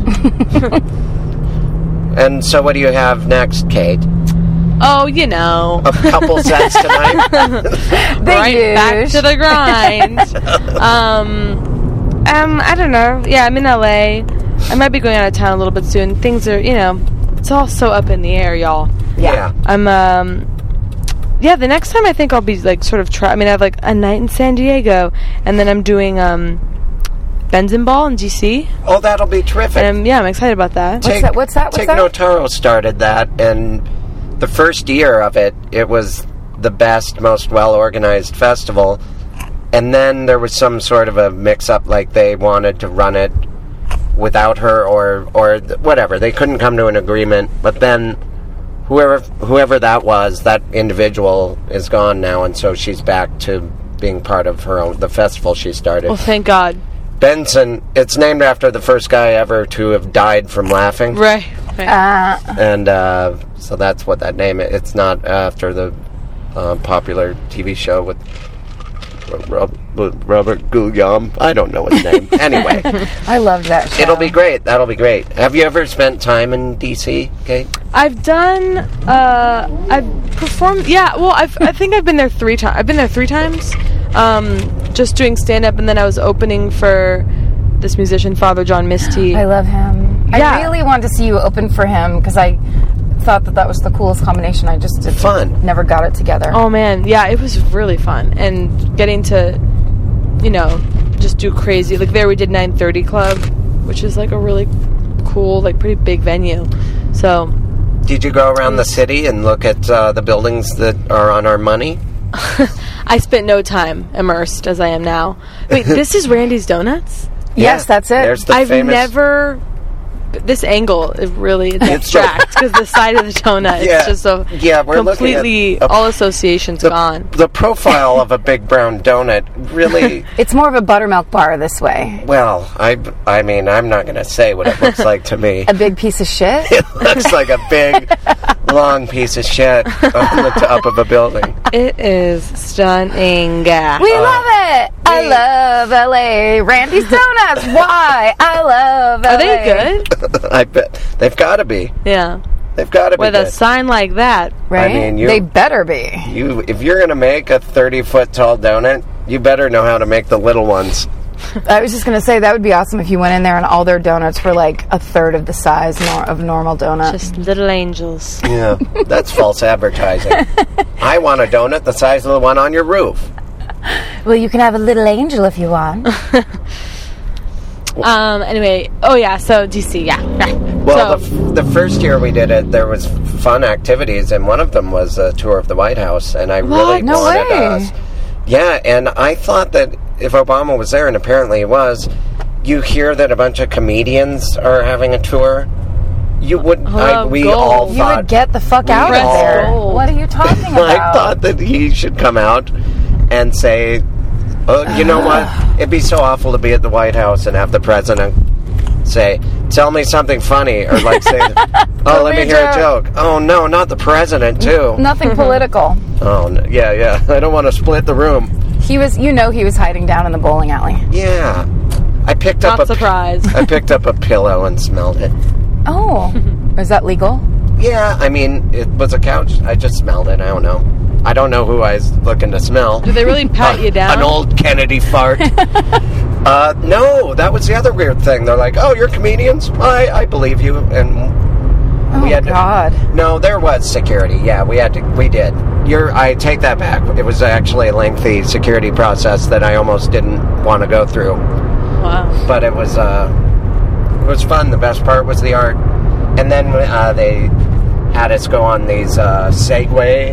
And so, what do you have next, Kate? oh, you know, A couple sets tonight. They right back use. to the grind. um, um, I don't know. Yeah, I'm in L A. I might be going out of town a little bit soon. Things are, you know, it's all so up in the air, y'all. Yeah. I'm, um, yeah, the next time I think I'll be, like, sort of try. I mean, I have, like, a night in San Diego, and then I'm doing, um, Benzenball in D C, Oh, that'll be terrific. and I'm, yeah, I'm excited about that. What's that? What's that? What's Tig that? Notaro started that, and the first year of it, it was the best, most well-organized festival. And then there was some sort of a mix-up, like they wanted to run it without her, or or th- whatever. They couldn't come to an agreement. But then whoever whoever that was, that individual is gone now, and so she's back to being part of her own the festival she started. Well, thank God. Benson, it's named after the first guy ever to have died from laughing. Right. right. Uh, And uh, so that's what that name is. It's not after the uh, popular T V show with Rob, Robert Guillaume. I don't know his name. Anyway, I loved that show. it'll be great. That'll be great. Have you ever spent time in D C, Kate? I've done. Uh, I've performed. Yeah. Well, I've. I think I've been there three times. I've been there three times. Um, just doing stand up, and then I was opening for this musician, Father John Misty. I love him. Yeah. I really wanted to see you open for him because I thought that that was the coolest combination. I just did, Fun. never got it together. Oh man, yeah, it was really fun, and getting to, you know, just do crazy. Like there, we did nine thirty Club, which is like a really cool, like pretty big venue. So Did you go around the city and look at uh, the buildings that are on our money? I spent no time immersed as I am now. Wait, this is Randy's Donuts? Yes, Yeah, that's it. There's the I've famous. never this angle is really it's It's so- abstract because the side of the donut Yeah. it's just a Yeah, we're looking at completely a- all associations The, gone. the profile of a big brown donut really. It's more of a buttermilk bar this way. Well, I, I mean, I'm not going to say what it looks like to me. A big piece of shit. It looks like a big, long piece of shit on the top of a building. It is stunning. We love it. I we- love L A. Randy's Donuts. Why? I love L A. Are they good? I bet they've got to be. Yeah. They've got to be With a good. sign like that. Right? I mean, you- they better be. You, if you're going to make a thirty foot tall donut, you better know how to make the little ones. I was just going to say that would be awesome if you went in there and all their donuts were like a third of the size nor- of normal donut. Just little angels. Yeah, that's false advertising. I want a donut the size of the one on your roof. Well, you can have a little angel if you want. Um. Anyway. Oh yeah. So D C. Yeah. Right. Well, so, the, f- the first year we did it, there was fun activities, and one of them was a tour of the White House, and I really No wanted way. us. Yeah, and I thought that if Obama was there, and apparently he was, you hear that a bunch of comedians are having a tour. You would, I, Oh, we gold. all You thought. would get the fuck out of Press there. gold. What are you talking about? I thought that he should come out and say, oh, you know what? It'd be so awful to be at the White House and have the president say, tell me something funny, or like say, oh, let me me a hear a joke." joke. Oh, no, not the president, too. Nothing political. Oh, no, yeah, yeah. I don't want to split the room. He was, you know, he was hiding down in the bowling alley. Yeah. I picked up not a surprised. I picked up a pillow and smelled it. Oh, is that legal? Yeah, I mean, it was a couch. I just smelled it. I don't know. I don't know who I was looking to smell. Did they really pat you down? An old Kennedy fart. uh, no, that was the other weird thing. They're like, "Oh, you're comedians? I, I believe you." And Oh, we had to, God. No, there was security. Yeah, we had to. We did. You're. I take that back. It was actually a lengthy security process that I almost didn't want to go through. Wow. But it was. Uh, it was fun. The best part was the art, and then uh, they had us go on these uh, Segway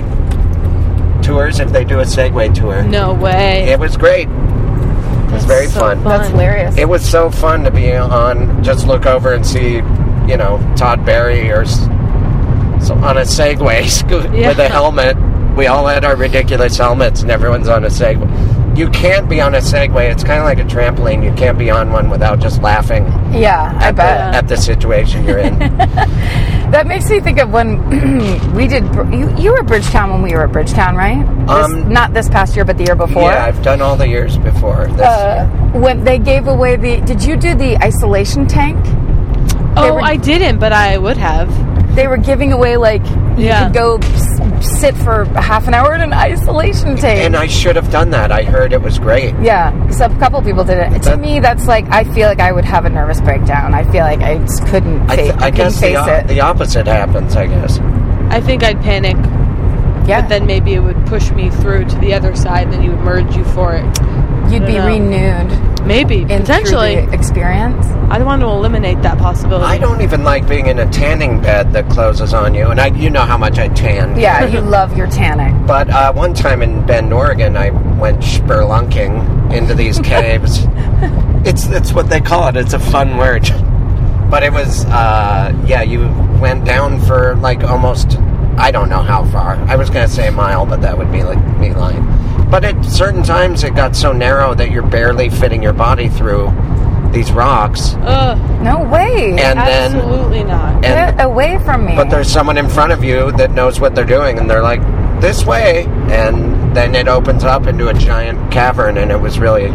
tours. If they do a Segway tour, No way. it was great. It was very so fun. fun. That's hilarious. It was so fun to be on. Just look over and see, you know, Todd Berry or s- so on a Segway sco- Yeah. with a helmet. We all had our ridiculous helmets, and everyone's on a Segway. You can't be on a Segway. It's kind of like a trampoline. You can't be on one without just laughing Yeah, I at, bet. the, at the situation you're in. That makes me think of when we did. You, you were at Bridgetown when we were at Bridgetown, right? This, Um, not this past year, but the year before. Yeah, I've done all the years before. This Uh, year. when they gave away the. Did you do the isolation tank? Oh, were- I didn't, but I would have. They were giving away like you Yeah. could go s- sit for half an hour in an isolation tank. And I should have done that. I heard it was great. Yeah, so a couple people did it. To That- me, that's like I feel like I would have a nervous breakdown. I feel like I just couldn't. I, Fa- th- I I couldn't guess the, face o- it. the opposite happens, I guess. I think I'd panic, yeah, but then maybe it would push me through to the other side, and then you would merge you for it. you'd be know. renewed Maybe, in potentially. through the experience. I want to eliminate that possibility. I don't even like being in a tanning bed that closes on you, and I, you know how much I tan. Yeah, you love your tanning. But uh, one time in Bend, Oregon, I went spelunking into these caves. It's it's what they call it. It's a fun word. But it was, uh, yeah, you went down for like almost, I don't know how far. I was going to say a mile, but that would be like me lying. But at certain times it got so narrow that you're barely fitting your body through these rocks. Ugh, No way. And then, absolutely not. and Get away from me. but there's someone in front of you that knows what they're doing, and they're like, this way, and then it opens up into a giant cavern, and it was really,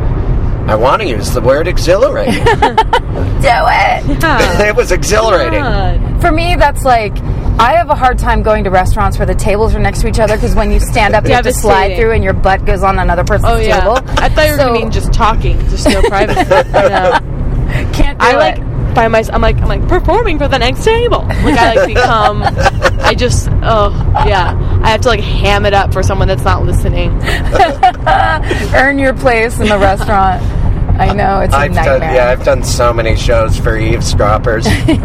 I want to use the word exhilarating. do it. Yeah. It was exhilarating. God. For me, that's like I have a hard time going to restaurants where the tables are next to each other because when you stand up, you have to slide Devastating. through, and your butt goes on another person's Oh yeah. table. I thought you were So- going to mean just talking, just no privacy. No. Can't do I it. like by myself. I'm like I'm like performing for the next table. Like I like become. I just oh yeah. I have to like ham it up for someone that's not listening. earn your place in the restaurant. I know it's a I've nightmare. done, yeah, I've done so many shows for eavesdroppers.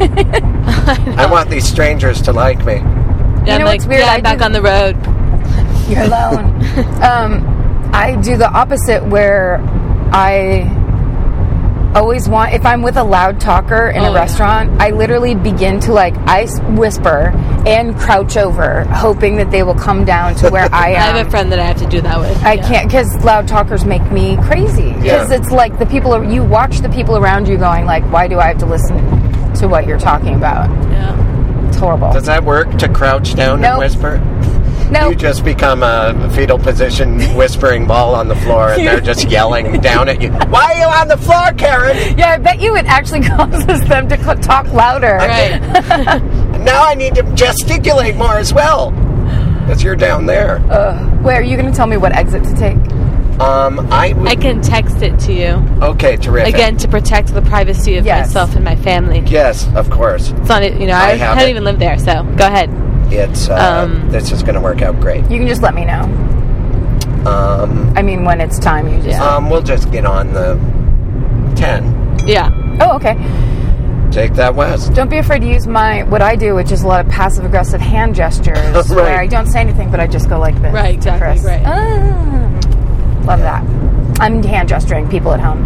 I want these strangers to like me. Yeah, know I'm like, what's weird? Yeah, I I'm back do- on the road. You're alone. um, I do the opposite where I always want, if I'm with a loud talker in Oh, a yeah. restaurant, I literally begin to like ice whisper and crouch over, hoping that they will come down to where I I am. have a friend that I have to do that with. I yeah. can't, because loud talkers make me crazy. Because Yeah. it's like the people, are, you watch the people around you going like, why do I have to listen to what you're talking about? Yeah. It's horrible. Does that work to crouch down Nope. and whisper? No, You just become a fetal position whispering ball on the floor, and they're just yelling down at you. Why are you on the floor, Karen? yeah, I bet you it actually causes them to cl- talk louder. Right. Now I need to gesticulate more as well, because you're down there. Wait, are you going to tell me what exit to take? Um, I would, I can text it to you. okay, terrific. Again, to protect the privacy of Yes. myself and my family. Yes, of course. It's not, you know, I I, have don't it. even live there, so go ahead. It's uh, Um, this is going to work out great. You can just let me know. Um, I mean, when it's time, you just... um, we'll just get on the ten. Yeah. Oh, okay. Take that west. Don't be afraid to use my, what I do, which is a lot of passive-aggressive hand gestures, Right. where I don't say anything, but I just go like this. Right, exactly, Chris. right. Ah, love that. I'm hand gesturing people at home.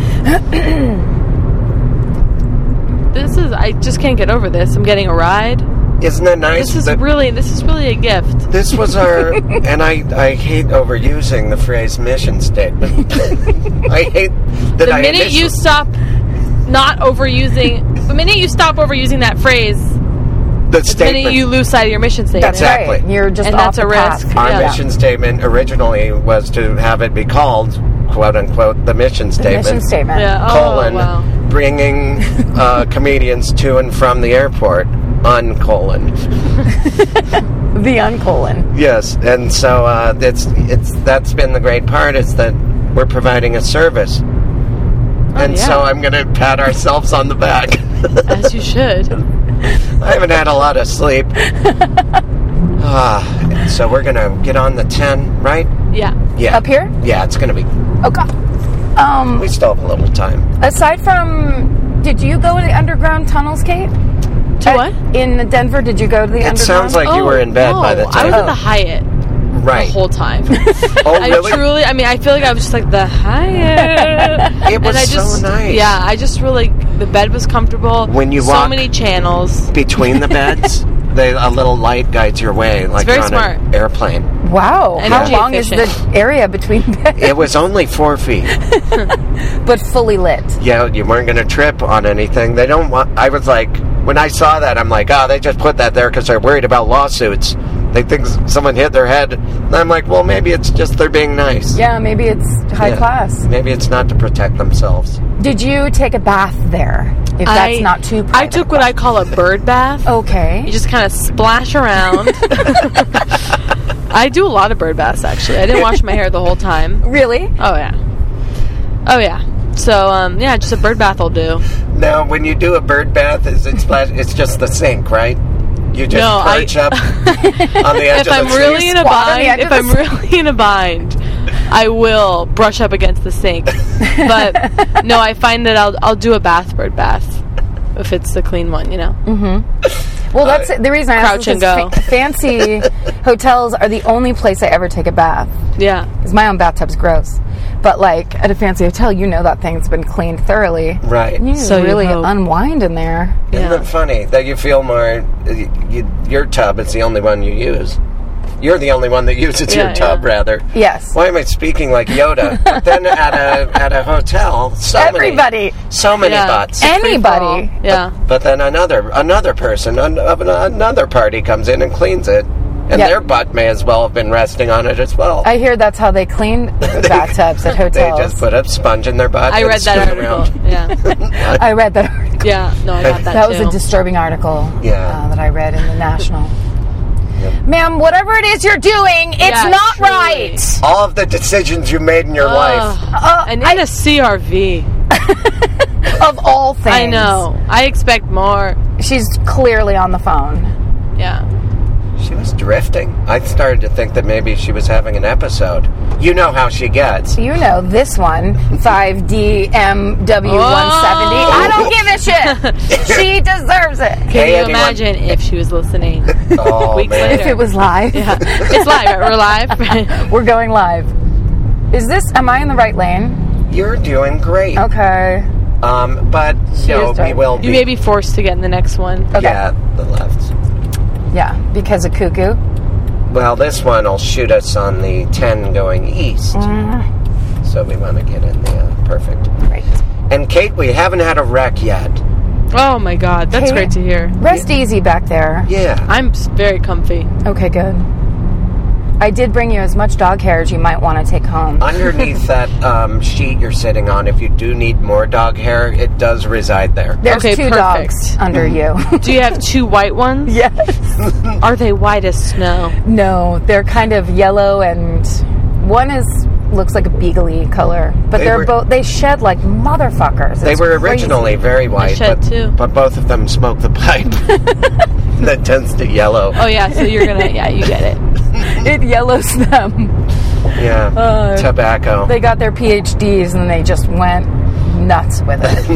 This is, I just can't get over this. I'm getting a ride. Isn't it nice? This is that really, this is really a gift. This was our, and I, I hate overusing the phrase mission statement. I hate that The I minute initially- you stop not overusing, the minute you stop overusing that phrase, the the statement. minute you lose sight of your mission statement. That's Exactly. right. You're just And off that's a the path. risk. Our Yeah. mission statement originally was to have it be called, quote unquote, the mission The statement. mission statement. Yeah. Oh, colon, wow. bringing uh, comedians to and from the airport, uncolon. The uncolon. Yes, and so uh, it's it's that's been the great part, is that we're providing a service. And yeah. so I'm going to pat ourselves on the back. As you should. I haven't had a lot of sleep. Ah, so we're going to get on the ten, right? Yeah. Yeah. Up here? Yeah, it's going to be... Oh, God. Um, We still have a little time. aside from... Did you go to the underground tunnels, Kate? To At- what? In Denver, did you go to the It underground? sounds like you Oh, were in bed no, by the I time. was at the Hyatt right. the whole time. Oh, I really? truly, I mean, I feel like I was just like the Hyatt. It was and I just, so nice. Yeah, I just really, the bed was comfortable. When you so walk- many channels. Between the beds, they, a little light guides your way, like very you're on smart. an airplane. Wow. How Energy long is efficient. the area between beds? It was only four feet. But fully lit. Yeah, you weren't going to trip on anything. They don't want... I was like... When I saw that, I'm like, oh, they just put that there because they're worried about lawsuits. They think someone hit their head. And I'm like, well, maybe it's just they're being nice. Yeah, maybe it's high Yeah. class. Maybe it's not to protect themselves. Did you take a bath there? If that's I, not too private. I took what I call a bird bath. Okay. You just kind of splash around. I do a lot of bird baths, actually. I didn't wash my hair the whole time. Really? Oh, yeah. Oh, yeah. So, um, yeah, just a bird bath will do. Now, when you do a bird bath, is it splash, it's just the sink, right? You just No, I- perch up on the edge If of I'm the really sink. in a Squat on the edge bind, if of the I'm really in a bind, I will brush up against the sink. But no, I find that I'll I'll do a bath bird bath if it's the clean one, you know. Well, that's the reason I asked. Crouch and is go. fa- fancy hotels are the only place I ever take a bath. Yeah. Because my own bathtub's gross. But, like, at a fancy hotel, you know that thing's been cleaned thoroughly. Right. You So you really hope. unwind in there. Isn't Yeah. it funny that you feel more... You, you, your tub is the only one you use. You're the only one that uses Yeah, your tub, yeah. rather. Yes. Why am I speaking like Yoda? But then at a at a hotel, so Everybody. many, so many Yeah. butts. Anybody. Yeah. But then another another person, an, of an- another party comes in and cleans it, and Yep. their butt may as well have been resting on it as well. I hear that's how they clean bathtubs at they hotels. just put a sponge in their butt. I and read that scoot article. around. Yeah. I read that article. Yeah. No, I got that, That was too. a disturbing article Yeah. uh, that I read in the National. Ma'am, whatever it is you're doing, it's Yeah, not truly. right. All of the decisions you made in your life. Ugh. Uh, and in a C R V. of all things. I know. I expect more. She's clearly on the phone. Yeah. She was drifting. I started to think that maybe she was having an episode. You know how she gets. You know this one, five D M W one seventy. Oh. I don't give a shit. She deserves it. Can Hey, you anyone- imagine if she was listening? Oh, Weeks man. later. If it was live. Yeah. It's live. Right? We're live. We're going live. Is this, am I in the right lane? You're doing great. Okay. Um, but, She you know, is we driving. will be... You may be forced to get in the next one. Okay. Yeah, the left. Yeah, because of Cuckoo. Well, this one will shoot us on the ten going east. Mm. So we want to get in the uh, perfect. Right. And Kate, we haven't had a wreck yet. Oh my God, that's Kate, great to hear. Rest easy back there. Yeah. I'm s- very comfy. Okay, good. I did bring you as much dog hair as you might want to take home. Underneath that um, sheet you're sitting on, if you do need more dog hair, it does reside there. There's Okay, two perfect. dogs under you. Do you have two white ones? Yes. Are they white as snow? No, they're kind of yellow, and one is looks like a beagle-y color, but They they are were- both they shed like motherfuckers. They It's were crazy. originally very white, shed but, too. but both of them smoke the pipe. That tends to yellow. Oh yeah, so you're gonna, yeah, you get it. It yellows them. Yeah. Uh, Tobacco. They got their P H Ds and they just went nuts with it.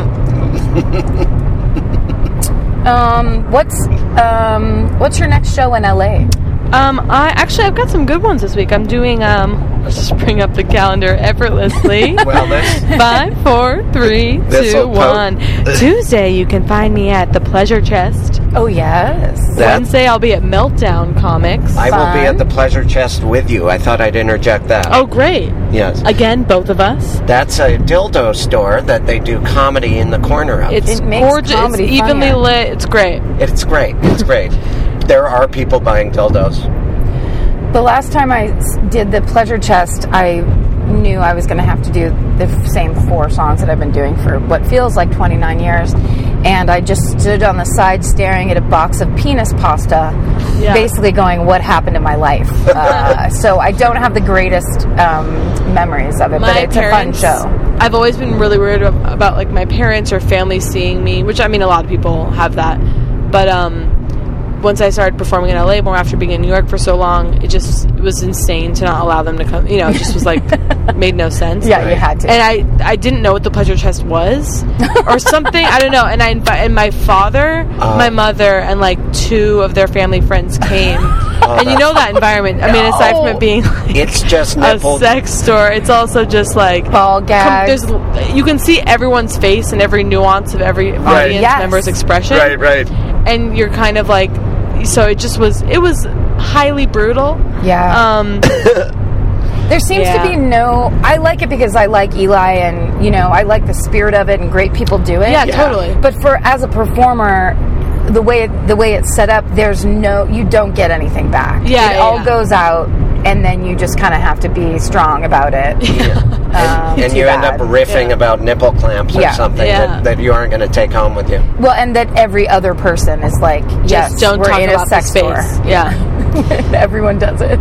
um, what's um, what's your next show in L A? Um, I actually I've got some good ones this week. I'm doing um, let's just bring up the calendar effortlessly. Well, this... Five, four, three, This'll two, po- one. Tuesday, you can find me at the Pleasure Chest. Oh yes. That- Wednesday, I'll be at Meltdown Comics. I will be Fun. at the Pleasure Chest with you. I thought I'd interject that. Oh, great! Yes. Again, both of us. That's a dildo store that they do comedy in the corner of. It's It makes gorgeous. It's comedy evenly funnier. lit. It's great. It's great. It's great. There are people buying dildos. The last time I s- did the Pleasure Chest, I knew I was going to have to do the f- same four songs that I've been doing for what feels like twenty-nine years. And I just stood on the side staring at a box of penis pasta, Yeah. basically going, what happened to my life? Uh, so I don't have the greatest um, memories of it, but My it's parents, a fun show. I've always been really worried ab- about like my parents or family seeing me, which I mean a lot of people have that. But um, once I started performing in L A more after being in New York for so long, it just it was insane to not allow them to come. You know, it just was like made no sense. Yeah, you had to. And I I didn't know what the Pleasure Chest was or something. I don't know. And I invi- and my father, Uh. my mother, and like two of their family friends came. And you know that environment. I mean, aside from it being like It's just a nipple. sex store, it's also just like Ball com- gags. there's, you can see everyone's face and every nuance of every audience Yes. member's expression, right. and you're kind of like, so it just was. It was highly brutal. Yeah. Um, There seems Yeah. to be no... I like it because I like Eli and, you know, I like the spirit of it and great people do it. yeah, Yeah. totally. But for as a performer, the way it, the way it's set up, there's no... You don't get anything back. Yeah, It yeah, all yeah. goes out, and then you just kind of have to be strong about it. Um, And too you end bad. up riffing Yeah. about nipple clamps or Yeah. something Yeah. that, that you aren't going to take home with you. Well, and that every other person is like, yes, Just don't we're talk in about a sex the space. store. Yeah. Everyone does it.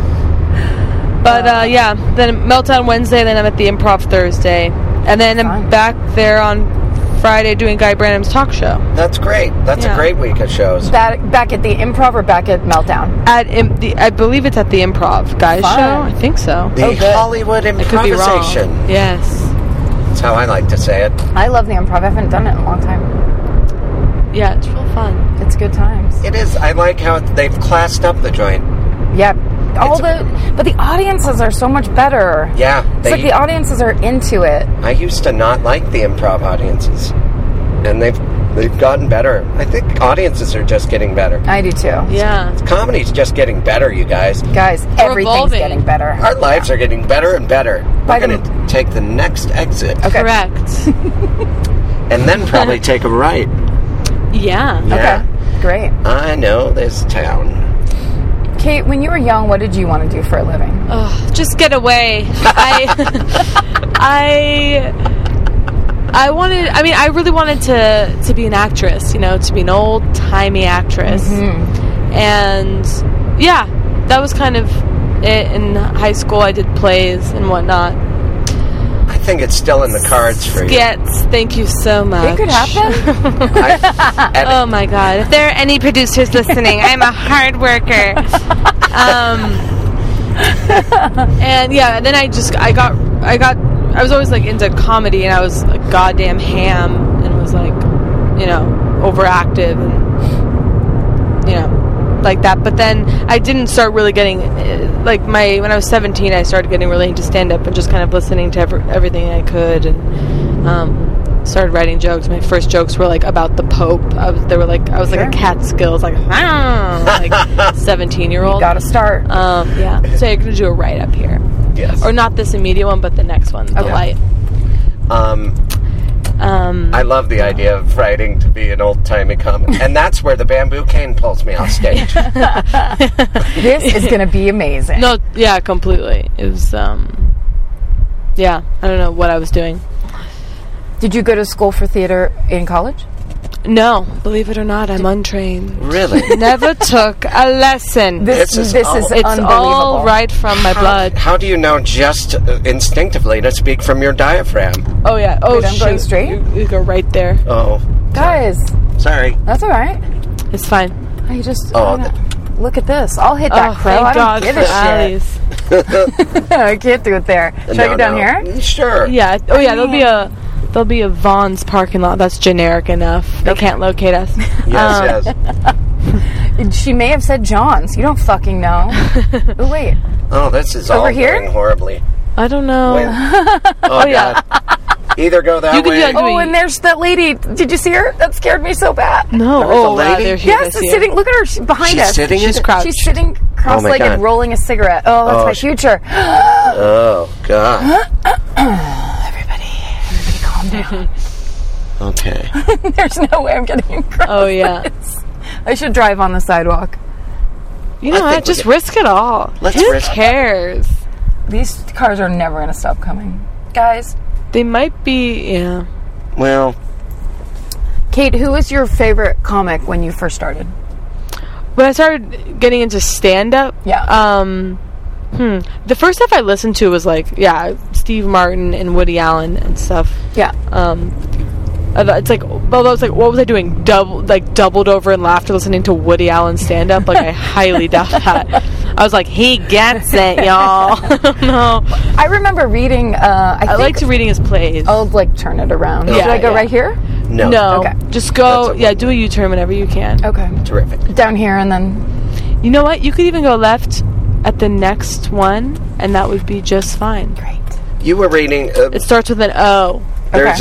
But uh, yeah, then Meltdown Wednesday, then I'm at the Improv Thursday, and then I'm Fun. back there on Friday doing Guy Branum's talk show That's great. That's Yeah. a great week of shows. Back, back at the Improv or back at Meltdown? at Im- the. I believe it's at the Improv Guys Fun. show. I think so. The Oh, good. Hollywood I could be wrong. improvisation. Yes. That's how I like to say it. I love the Improv. I haven't done it in a long time. Yeah, it's real fun. It's good times. It is. I like how they've classed up the joint. Yeah. All It's- the, but the audiences are so much better. Yeah. It's They, like the audiences are into it. I used to not like the improv audiences, and they've they've gotten better. I think audiences are just getting better. I do too. Yeah. Comedy's just getting better, you guys. Guys, everything's evolving. getting better. Our lives are getting better and better. By We're the- going to take the next exit Okay. Correct. and then probably take a right. yeah. Yeah. Okay. Great. I know this town. Kate, when you were young, what did you want to do for a living? Ugh, just get away. I, I, I wanted. I mean, I really wanted to to be an actress. You know, to be an old timey actress. And yeah, that was kind of it. In high school, I did plays and whatnot. I think it's still in the cards for you. Skits. Thank you so much. It could happen. I, and Oh my god! If there are any producers listening, I'm a hard worker. Um, and yeah, then I just I got I got I was always like into comedy, and I was like goddamn ham, and was like, you know, overactive, and you know, like that. But then I didn't start really getting uh, like my when I was seventeen, I started getting really into stand up and just kind of listening to every, everything I could, and um, started writing jokes. My first jokes were like about the Pope. I was, they were like I was Sure. like a Catskills, like like seventeen year old. Got to start. Um, yeah. So you're gonna do a write up here, Yes. or not this immediate one, but the next one, the Okay. light. Um, Um, I love the idea of writing to be an old-timey comic. And that's where the bamboo cane pulls me off stage. This is going to be amazing. no, yeah, completely. It was, um, yeah. I don't know what I was doing. Did you go to school for theater in college? No, believe it or not, I'm untrained. Really? Never took a lesson. This, This is this all- is it's unbelievable. all right from my blood. How do you know just uh, instinctively to speak from your diaphragm? Oh yeah. Oh Wait, I'm shoot. going straight? You, you go right there. Oh, Guys, sorry. that's all right. It's fine. I just Oh, I don't- look at this. I'll hit that Oh, crow. thank I don't God give for a shit. Alice. I can't do it there. Should I No, go down no. here? Sure. Yeah. Oh yeah. There'll be a there'll be a Vaughn's parking lot. That's generic enough. They can't locate us. Yes, Um, yes. She may have said John's. You don't fucking know. Oh wait. Oh, this is Over all here? going horribly. I don't know. Wait. Oh, yeah. God. Either go that You can way. do that- Oh, and there's that lady. Did you see her? That scared me so bad. No. There was a Oh, wow, lady? there she is. I Yes, see her. sitting. Look at her. She's behind She's us. sitting? She's in- crouched. She's sitting cross-legged, God. rolling a cigarette. Oh, that's Oh, my sh- future. Oh, God. Everybody, everybody, calm down. Okay. There's no way I'm getting across. Oh yeah. this. I should drive on the sidewalk. You know I what? think we Just could- risk it all. Let's Who risk it. cares? These cars are never going to stop coming. Guys. They might be. Yeah. Well, Kate, who was your favorite comic when you first started? When I started getting into stand up, Yeah. um, hmm, the first stuff I listened to was like, yeah, Steve Martin and Woody Allen and stuff. Yeah. Um, I thought- it's like, although it's like, what was I doing? Double, like doubled over in laughter listening to Woody Allen stand up. Like, I highly doubt that. I was like, he gets it, y'all. I don't know. I remember reading, uh, I, I think liked reading his plays. I'll like turn it around. Yeah, Should I go yeah. right here? no. no, Okay. just go. That's a- Yeah, do a U-turn whenever you can. Okay. Terrific. Down here and then. You know what? You could even go left at the next one, and that would be just fine. Great. You were reading. Uh, It starts with an O. there's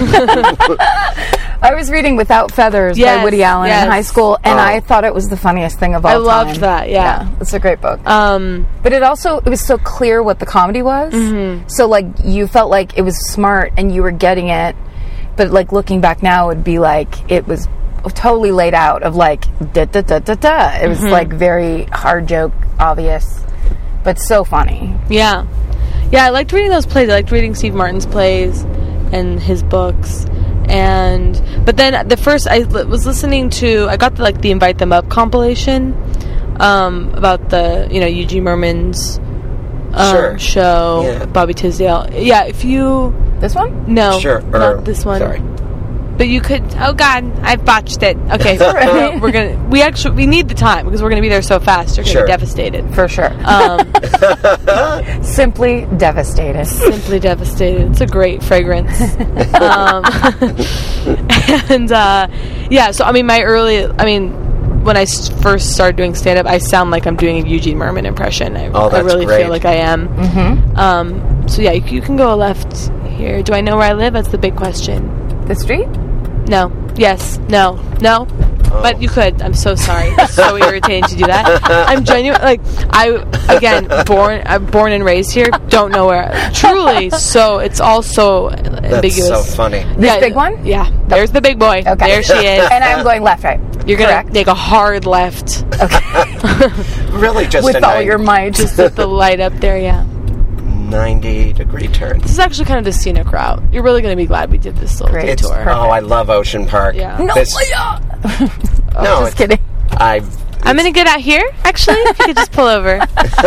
I was reading Without Feathers Yes, by Woody Allen yes. in high school, and Oh. I thought it was the funniest thing of all I time. loved that, yeah. It's a great book. Um, But it also, it was so clear what the comedy was. Mm-hmm. So, like, you felt like it was smart and you were getting it. But, like, looking back now, it would be like, it was totally laid out of, like, da da da da da. It was, Mm-hmm. like, very hard joke, obvious, but so funny. yeah. Yeah, I liked reading those plays. I liked reading Steve Martin's plays and his books. And, but then the first, I li- was listening to, I got the, like, the Invite Them Up compilation, um, about the, you know, Eugene Merman's, um, Sure. show, Yeah. Bobby Tisdale. Yeah, if you, This one? no, Sure. or- not this one. Sorry. But you could. Oh God, I botched it. Okay, right. we're gonna. We actually we need the time because we're gonna be there so fast. You're gonna Sure. be devastated. For sure. Um, Simply devastated. simply devastated. It's a great fragrance. um, and uh, yeah, so I mean, my early. I mean, when I s- first started doing stand up, I sound like I'm doing a Eugene Merman impression. I, Oh, I that's really great. feel like I am. Mm-hmm. Um, so yeah, you, you can go left here. Do I know where I live? That's the big question. The street? No. Yes. No. No. Oh. But you could. I'm so sorry. It's so irritating to do that. I'm genuine. Like I again born. I'm born and raised here. Don't know where. Truly. So it's all so That's ambiguous. so funny. This big one? Yeah. There's the big boy. Okay. There she is. And I'm going left, right? You're gonna Correct. make a hard left Really, just With a all nine- your might. with the light up there. Yeah. ninety degree turn. This is actually kind of the scenic route. You're really gonna be glad we did this little Great. It's, detour. oh, I love Ocean Park. Yeah. No, This- yeah. no, Just it's- kidding. I. I'm gonna get out here. Actually, if you could just pull over.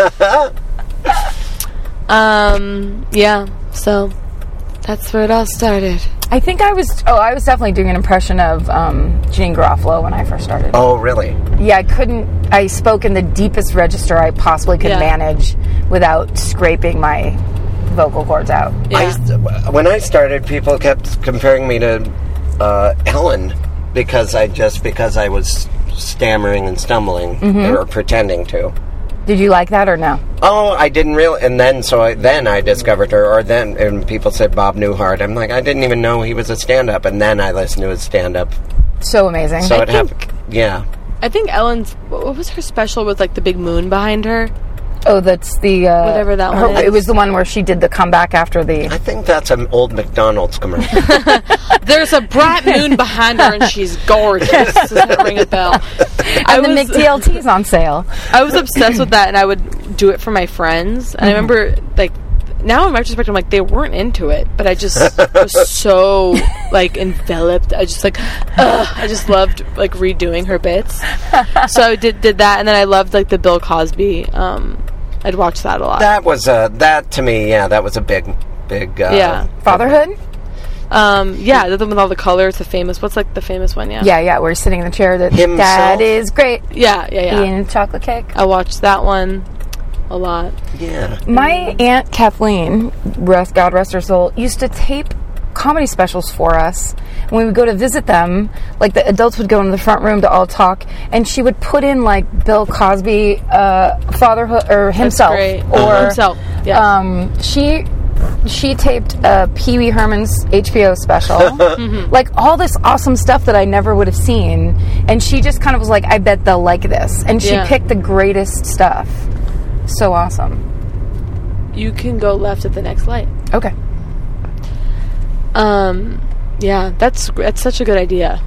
um. Yeah. So that's where it all started. I think I was. Oh, I was definitely doing an impression of um, Jean Garofalo when I first started. Oh, really? Yeah, I couldn't. I spoke in the deepest register I possibly could Yeah. manage without scraping my vocal cords out. I Yeah. used to- when I started, people kept comparing me to uh, Ellen because I just because I was stammering and stumbling Mm-hmm. or pretending to. Did you like that or no? Oh, I didn't really, and then so I, then I discovered her, or then and people said Bob Newhart. I'm like, I didn't even know he was a stand-up, and then I listened to his stand-up. So amazing. So I it happened. Yeah. I think Ellen's, what was her special with like the big moon behind her? Oh, that's the uh, whatever that her, one is. It was the one where she did the comeback after the. I think that's an old McDonald's commercial. There's a bright moon behind her, and she's gorgeous. Does that ring a bell? And I the was, McDLT's on sale. I was obsessed with that, and I would do it for my friends. And mm-hmm. I remember, like, now in retrospect, I'm like, they weren't into it, but I just was so, like, enveloped. I just, like, ugh, I just loved, like, redoing her bits. So I did did that, and then I loved, like, the Bill Cosby. Um, I'd watch that a lot. That was, uh, that to me, yeah, that was a big, big, uh, yeah. Fatherhood? Um, yeah, the one with all the colors, the famous, what's, like, the famous one, yeah? Yeah, yeah, where he's sitting in the chair that Himself. Dad is great. Yeah, yeah, yeah. Eating chocolate cake. I watched that one a lot. Yeah. My Aunt Kathleen, rest, God rest her soul, used to tape comedy specials for us. When we would go to visit them, like the adults would go into the front room to all talk, and she would put in like Bill Cosby, uh, fatherhood, or himself, That's great. or Uh-huh. himself. Yeah. Um, she she taped uh, Pee Wee Herman's H B O special, mm-hmm. like all this awesome stuff that I never would have seen, and she just kind of was like, "I bet they'll like this," and she Yeah. picked the greatest stuff. So awesome. You can go left at the next light. Okay. Um, yeah, that's that's such a good idea.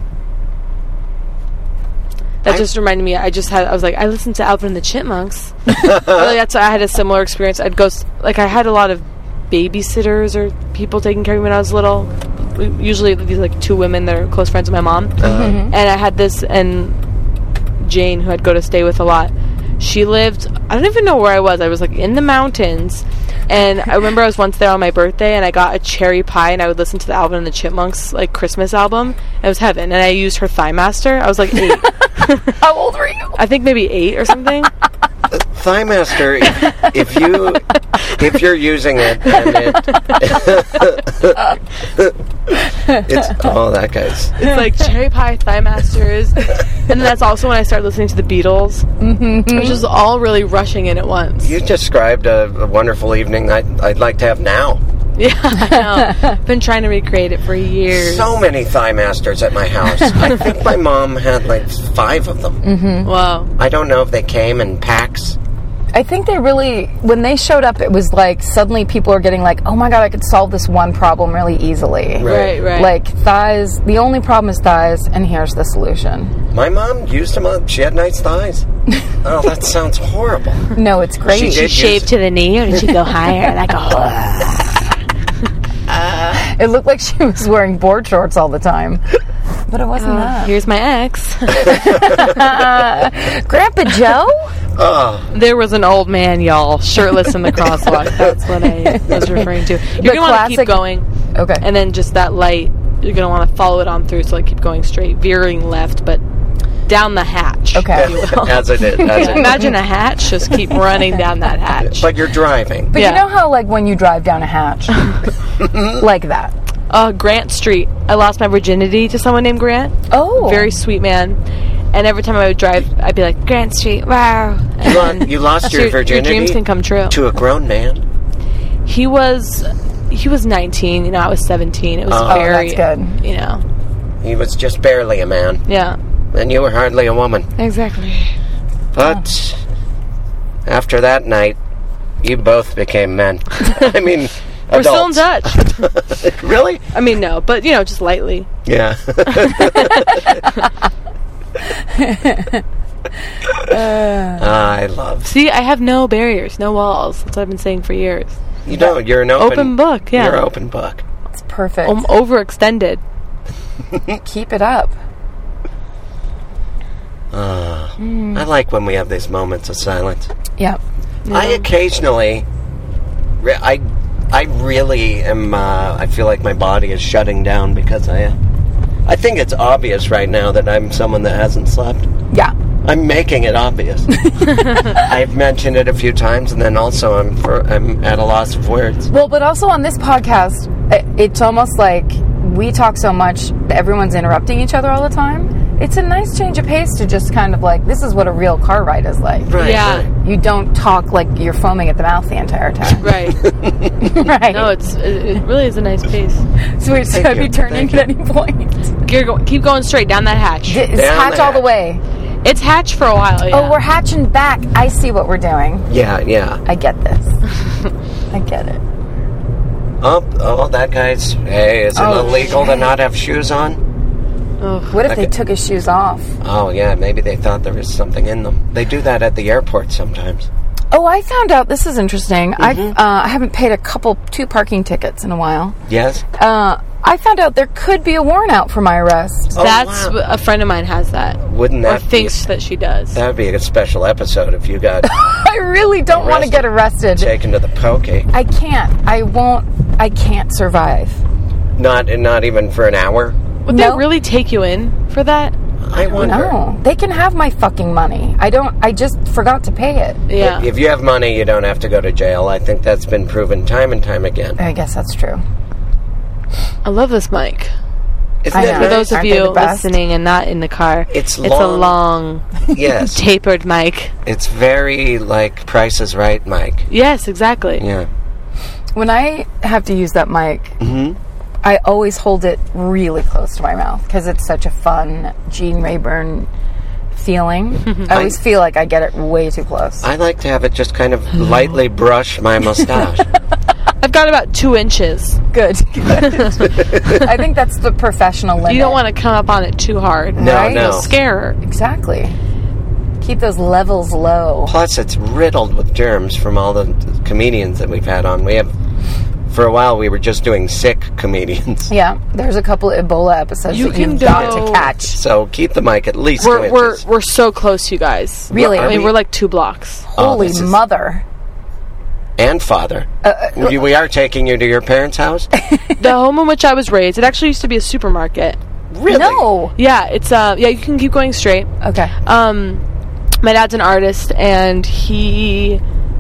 That I, just reminded me. I just had. I was like, I listened to Alvin and the Chipmunks. Like, that's. I had a similar experience. I'd go. Like, I had a lot of babysitters or people taking care of me when I was little. Usually, these like two women that are close friends with my mom. Uh-huh. Mm-hmm. And I had this and Jane, who I'd go to stay with a lot. She lived, I don't even know where I was. I was like in the mountains. And I remember I was once there on my birthday and I got a cherry pie and I would listen to the Alvin and the Chipmunks like Christmas album. It was heaven. And I used her Thigh Master. I was like eight. How old were you? I think maybe eight or something. Thigh Master, if, if you if you're using it, and it it's oh that guy's. It's like cherry pie, Thigh Masters, and that's also when I started listening to the Beatles, mm-hmm. which is all really rushing in at once. You described a, a wonderful evening I'd, I'd like to have now. Yeah, I know. I've been trying to recreate it for years. So many Thigh Masters at my house. I think my mom had like five of them. Mm-hmm. Wow. I don't know if they came in packs. I think they really, when they showed up, it was like suddenly people are getting like, oh my god, I could solve this one problem really easily. Right, right. Like thighs, the only problem is thighs, and here's the solution. My mom used them up. She had nice thighs. Oh, that sounds horrible. No, it's great. She Did did she shave to the knee, or did she go higher? Like a uh, it looked like she was wearing board shorts all the time. But it wasn't uh, that. Here's my ex. Grandpa Joe? Oh. There was an old man, y'all, shirtless in the crosswalk. That's what I was referring to. You're going to want to keep going. Okay. And then just that light, you're going to want to follow it on through, so like keep going straight, veering left, but down the hatch. Okay. If you will. As it is. As it Imagine a hatch, just keep running down that hatch. But you're driving. But Yeah. you know how, like, when you drive down a hatch? Like that. Uh, Grant Street. I lost my virginity to someone named Grant. Oh. Very sweet man. And every time I would drive, I'd be like, Grant Street, wow. And You, lo- then- you lost your your, virginity your dreams can come true. to a grown man. He was, he was nineteen, you know, I was seventeen. It was Oh. very, Oh, that's good. you know, He was just barely a man, yeah. and you were hardly a woman. Exactly. But after that night, you both became men. I mean, We're adults. still in touch. Really? I mean, no, but, you know, just lightly. Yeah. uh, I love. See, I have no barriers, no walls. That's what I've been saying for years. You don't. You're an open, Open book, yeah. You're an open book. It's perfect. I'm overextended. Keep it up. Uh, mm. I like when we have these moments of silence. Yep. Yeah. I occasionally, re- I, I really am. Uh, I feel like my body is shutting down because I, uh, I think it's obvious right now that I'm someone that hasn't slept. Yeah. I'm making it obvious. I've mentioned it a few times, and then also I'm for, I'm at a loss of words. Well, but also on this podcast, it, it's almost like we talk so much that everyone's interrupting each other all the time. it's a nice change of pace to just kind of like, this is what a real car ride is like. Right. Yeah. right. You don't talk like you're foaming at the mouth the entire time. Right. Right. No, it's it, it really is a nice pace. Sweet. So Thank have you. you turned Thank in at any point? You're go- keep going straight down that hatch. It's Down hatch the all the hatch. way. It's hatch for a while. Yeah. Oh, we're hatching back. I see what we're doing. Yeah, yeah. I get this. I get it. Oh, oh, that guy's. Hey, is it Oh, illegal to shit. not have shoes on? Ugh. What if they Okay. took his shoes off? Oh, yeah. Maybe they thought there was something in them. They do that at the airport sometimes. Oh, I found out. This is interesting. Mm-hmm. I've, uh, I haven't paid a couple, two parking tickets in a while. Yes. Uh, I found out there could be a warrant out for my arrest. Oh, That's wow. a friend of mine has that, Wouldn't or that thinks be? that she does. That would be a special episode if you got I really don't want to get arrested. taken to the pokey. I can't. I won't. I can't survive. Not, not even for an hour. Would No. they really take you in for that? I wonder. No, they can have my fucking money. I don't. I just forgot to pay it. Yeah. If you have money, you don't have to go to jail. I think that's been proven time and time again. I guess that's true. I love this mic. Isn't I it know. For nice? those of Aren't they you the best? listening and not in the car, It's it's a long. long, Yes. tapered mic. It's very like Price is Right, Mike. Yes, exactly. Yeah. When I have to use that mic, Mm-hmm. I always hold it really close to my mouth because it's such a fun Gene Rayburn feeling. I always feel like I get it way too close. I like to have it just kind of lightly brush my mustache. I've got about two inches. Good. Good. I think that's the professional limit. You don't want to come up on it too hard. No, Right? no. You'll scare her. Exactly. Keep those levels low. Plus, it's riddled with germs from all the comedians that we've had on. We have, for a while, we were just doing sick comedians. Yeah, there's a couple of Ebola episodes You that can you've got go- to catch. So keep the mic at least two We're we're inches. we're so close, you guys. Really? I mean, we? we're like two blocks. Oh, Holy this is- mother. And father. Uh, we, we are taking you to your parents' house? The home in which I was raised, it actually used to be a supermarket. Really? No. Yeah, it's uh, yeah. You can keep going straight. Okay. Um, my dad's an artist, and he,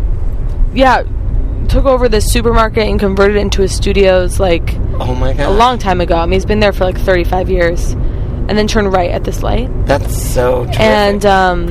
yeah, took over this supermarket and converted it into his studios like Oh my god. a long time ago. I mean, he's been there for like thirty-five years, and then turned right at this light. That's so terrific. And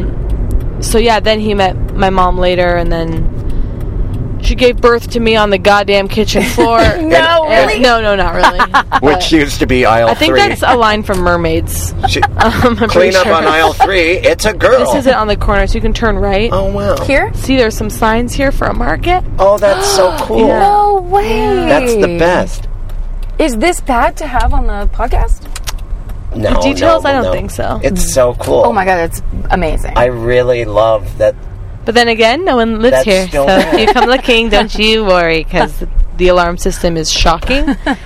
um, so yeah, then he met my mom later, and then she gave birth to me on the goddamn kitchen floor. No, And- really? no, no, not really. Which But used to be aisle I think three. that's a line from Mermaids. She- Um, I'm clean pretty up sure. on aisle three. It's a girl. This isn't on the corner, so you can turn right. Oh wow. Here? See, there's some signs here for a market. Oh, that's so cool. Yeah. No way. That's the best. Is this bad to have on the podcast? No, The details, no, I don't no. think so. It's so cool. Oh my god, it's amazing. I really love that. But then again, no one lives That's here, so still if bad. you come looking, don't you worry, because the alarm system is shocking.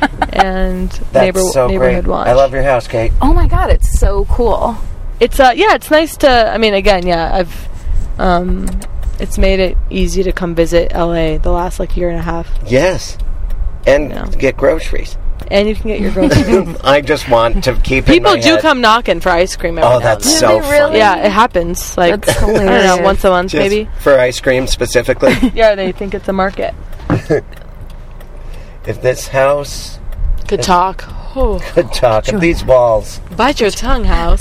And That's neighbor, so neighborhood great. watch. I love your house, Kate. oh my god, it's so cool. It's uh, yeah, it's nice to. I mean, again, yeah, I've, um, it's made it easy to come visit L A the last like year and a half, Yes, and Yeah. get groceries. and you can get your groceries. I just want to keep. People in my do head, come knocking for ice cream. Every Oh, now that's and then. so they really? funny. Yeah, it happens. Like That's I don't know, hilarious. once a month Just maybe. for ice cream specifically. Yeah, they think it's a market. If this house Good talk. Oh, could talk, if these walls. bite your tongue, house.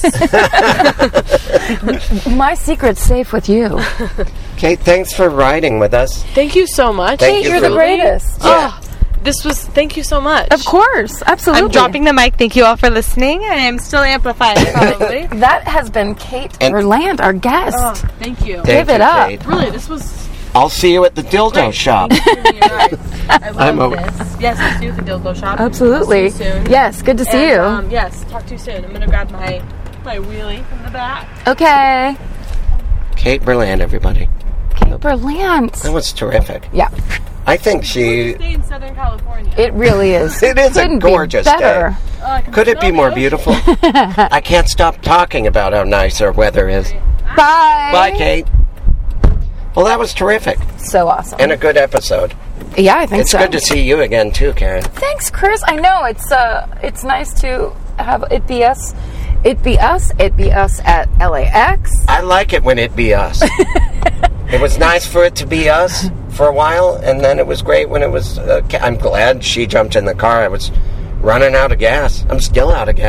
My secret's safe with you. Kate, thanks for riding with us. Thank you so much. Thank Kate, you you're for- the greatest. Oh, this was. Thank you so much. Of course, absolutely. I'm dropping the mic. Thank you all for listening. I am still amplified, probably. That has been Kate And- Verland, our guest. Oh, thank you. Thank Give it you, up. Kate. Really, this was. I'll see you at the dildo shop. I love I'm a- this. Yes, I'll see you at the dildo shop. Absolutely. I'll see you soon. Yes, good to see And, you. Um, yes, talk to you soon. I'm gonna grab my my wheelie from the back. Okay. Kate Berland, everybody. Kate Verland. That was terrific. Yeah, I think she. Stay in Southern California. it really is. It is a Couldn't be gorgeous better. day. Oh, I can Could it be smell more the beautiful? I can't stop talking about how nice our weather is. Bye. Bye, Kate. Well, that was terrific So awesome. and a good episode. yeah, I think It's so. good to see you again, too, Karen. Thanks, Chris. I know it's uh, it's nice to have it be us. It be us. It be us at L A X. I like it when it be us. It was nice for it to be us for a while, and then it was great when it was. Uh, Ka- I'm glad she jumped in the car. I was running out of gas. I'm still out of gas.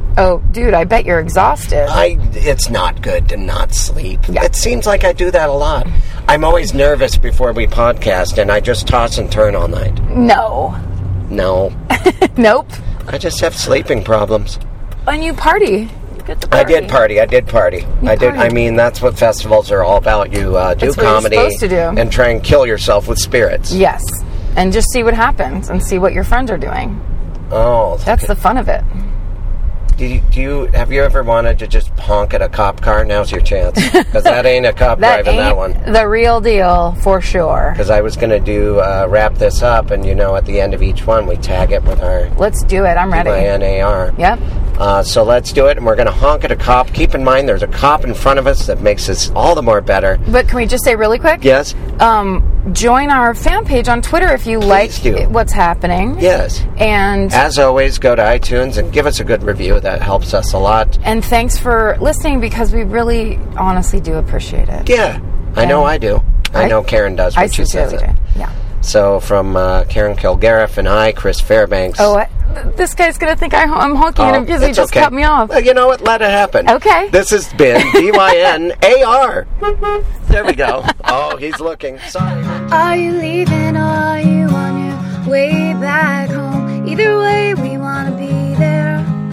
Oh, dude, I bet you're exhausted. I. It's not good to not sleep. Yeah. It seems like I do that a lot. I'm always nervous before we podcast, and I just toss and turn all night. No. No. Nope. I just have sleeping problems. And you party. You get to I party. did party. I did party. You I did. partied. I mean, that's what festivals are all about. You uh, do That's what you're comedy supposed to do. and try and kill yourself with spirits. Yes. And just see what happens and see what your friends are doing. Oh, That's the fun of it. Do you, do you have you ever wanted to just honk at a cop car? Now's your chance, because that ain't a cop That driving that ain't one. the real deal, for sure. Because I was going to do uh, wrap this up, and you know, at the end of each one, we tag it with our Let's do it. I'm ready. my N A R. Yep. Uh, so let's do it, and we're going to honk at a cop. Keep in mind, there's a cop in front of us that makes this all the more better. But can we just say really quick? Yes. Um, join our fan page on Twitter if you like do. what's happening. Yes. And As always, go to iTunes and give us a good review. That helps us a lot. and thanks for listening, because we really honestly do appreciate it. Yeah, I know I do. I, I- know Karen does when I she says sincerely it. do. Yeah. So from uh, Karen Kilgariff and I, Chris Fairbanks. Oh, I, this guy's gonna think I, I'm honking at him because he it's just okay. cut me off. Well, you know what? Let it happen. Okay. This has been D Y N A R. There we go. Oh, he's looking. Sorry. Are you leaving or are you on your way back home? Either way, we want to be there.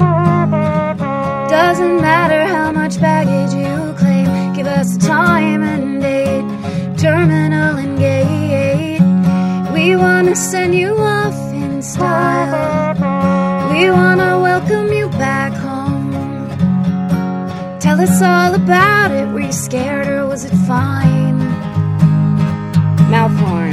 Doesn't matter how much baggage you claim. Give us a time and date, terminal and gate. We want to send you off in style. We want to welcome you back home. Tell us all about it. Were you scared or was it fine? Mouth horn.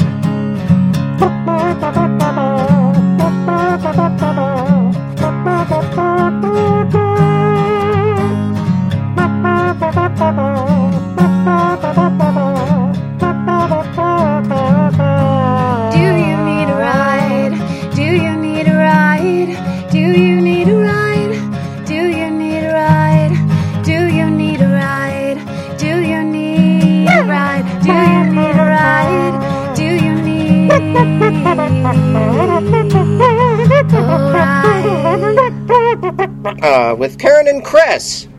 Do you need a ride? Do you need a ride? Do you need a ride? Do you need a ride? Do you need a ride? Do you need a ride? Do you need a ride? Do you need a ride? Uh, with Karen and Chris.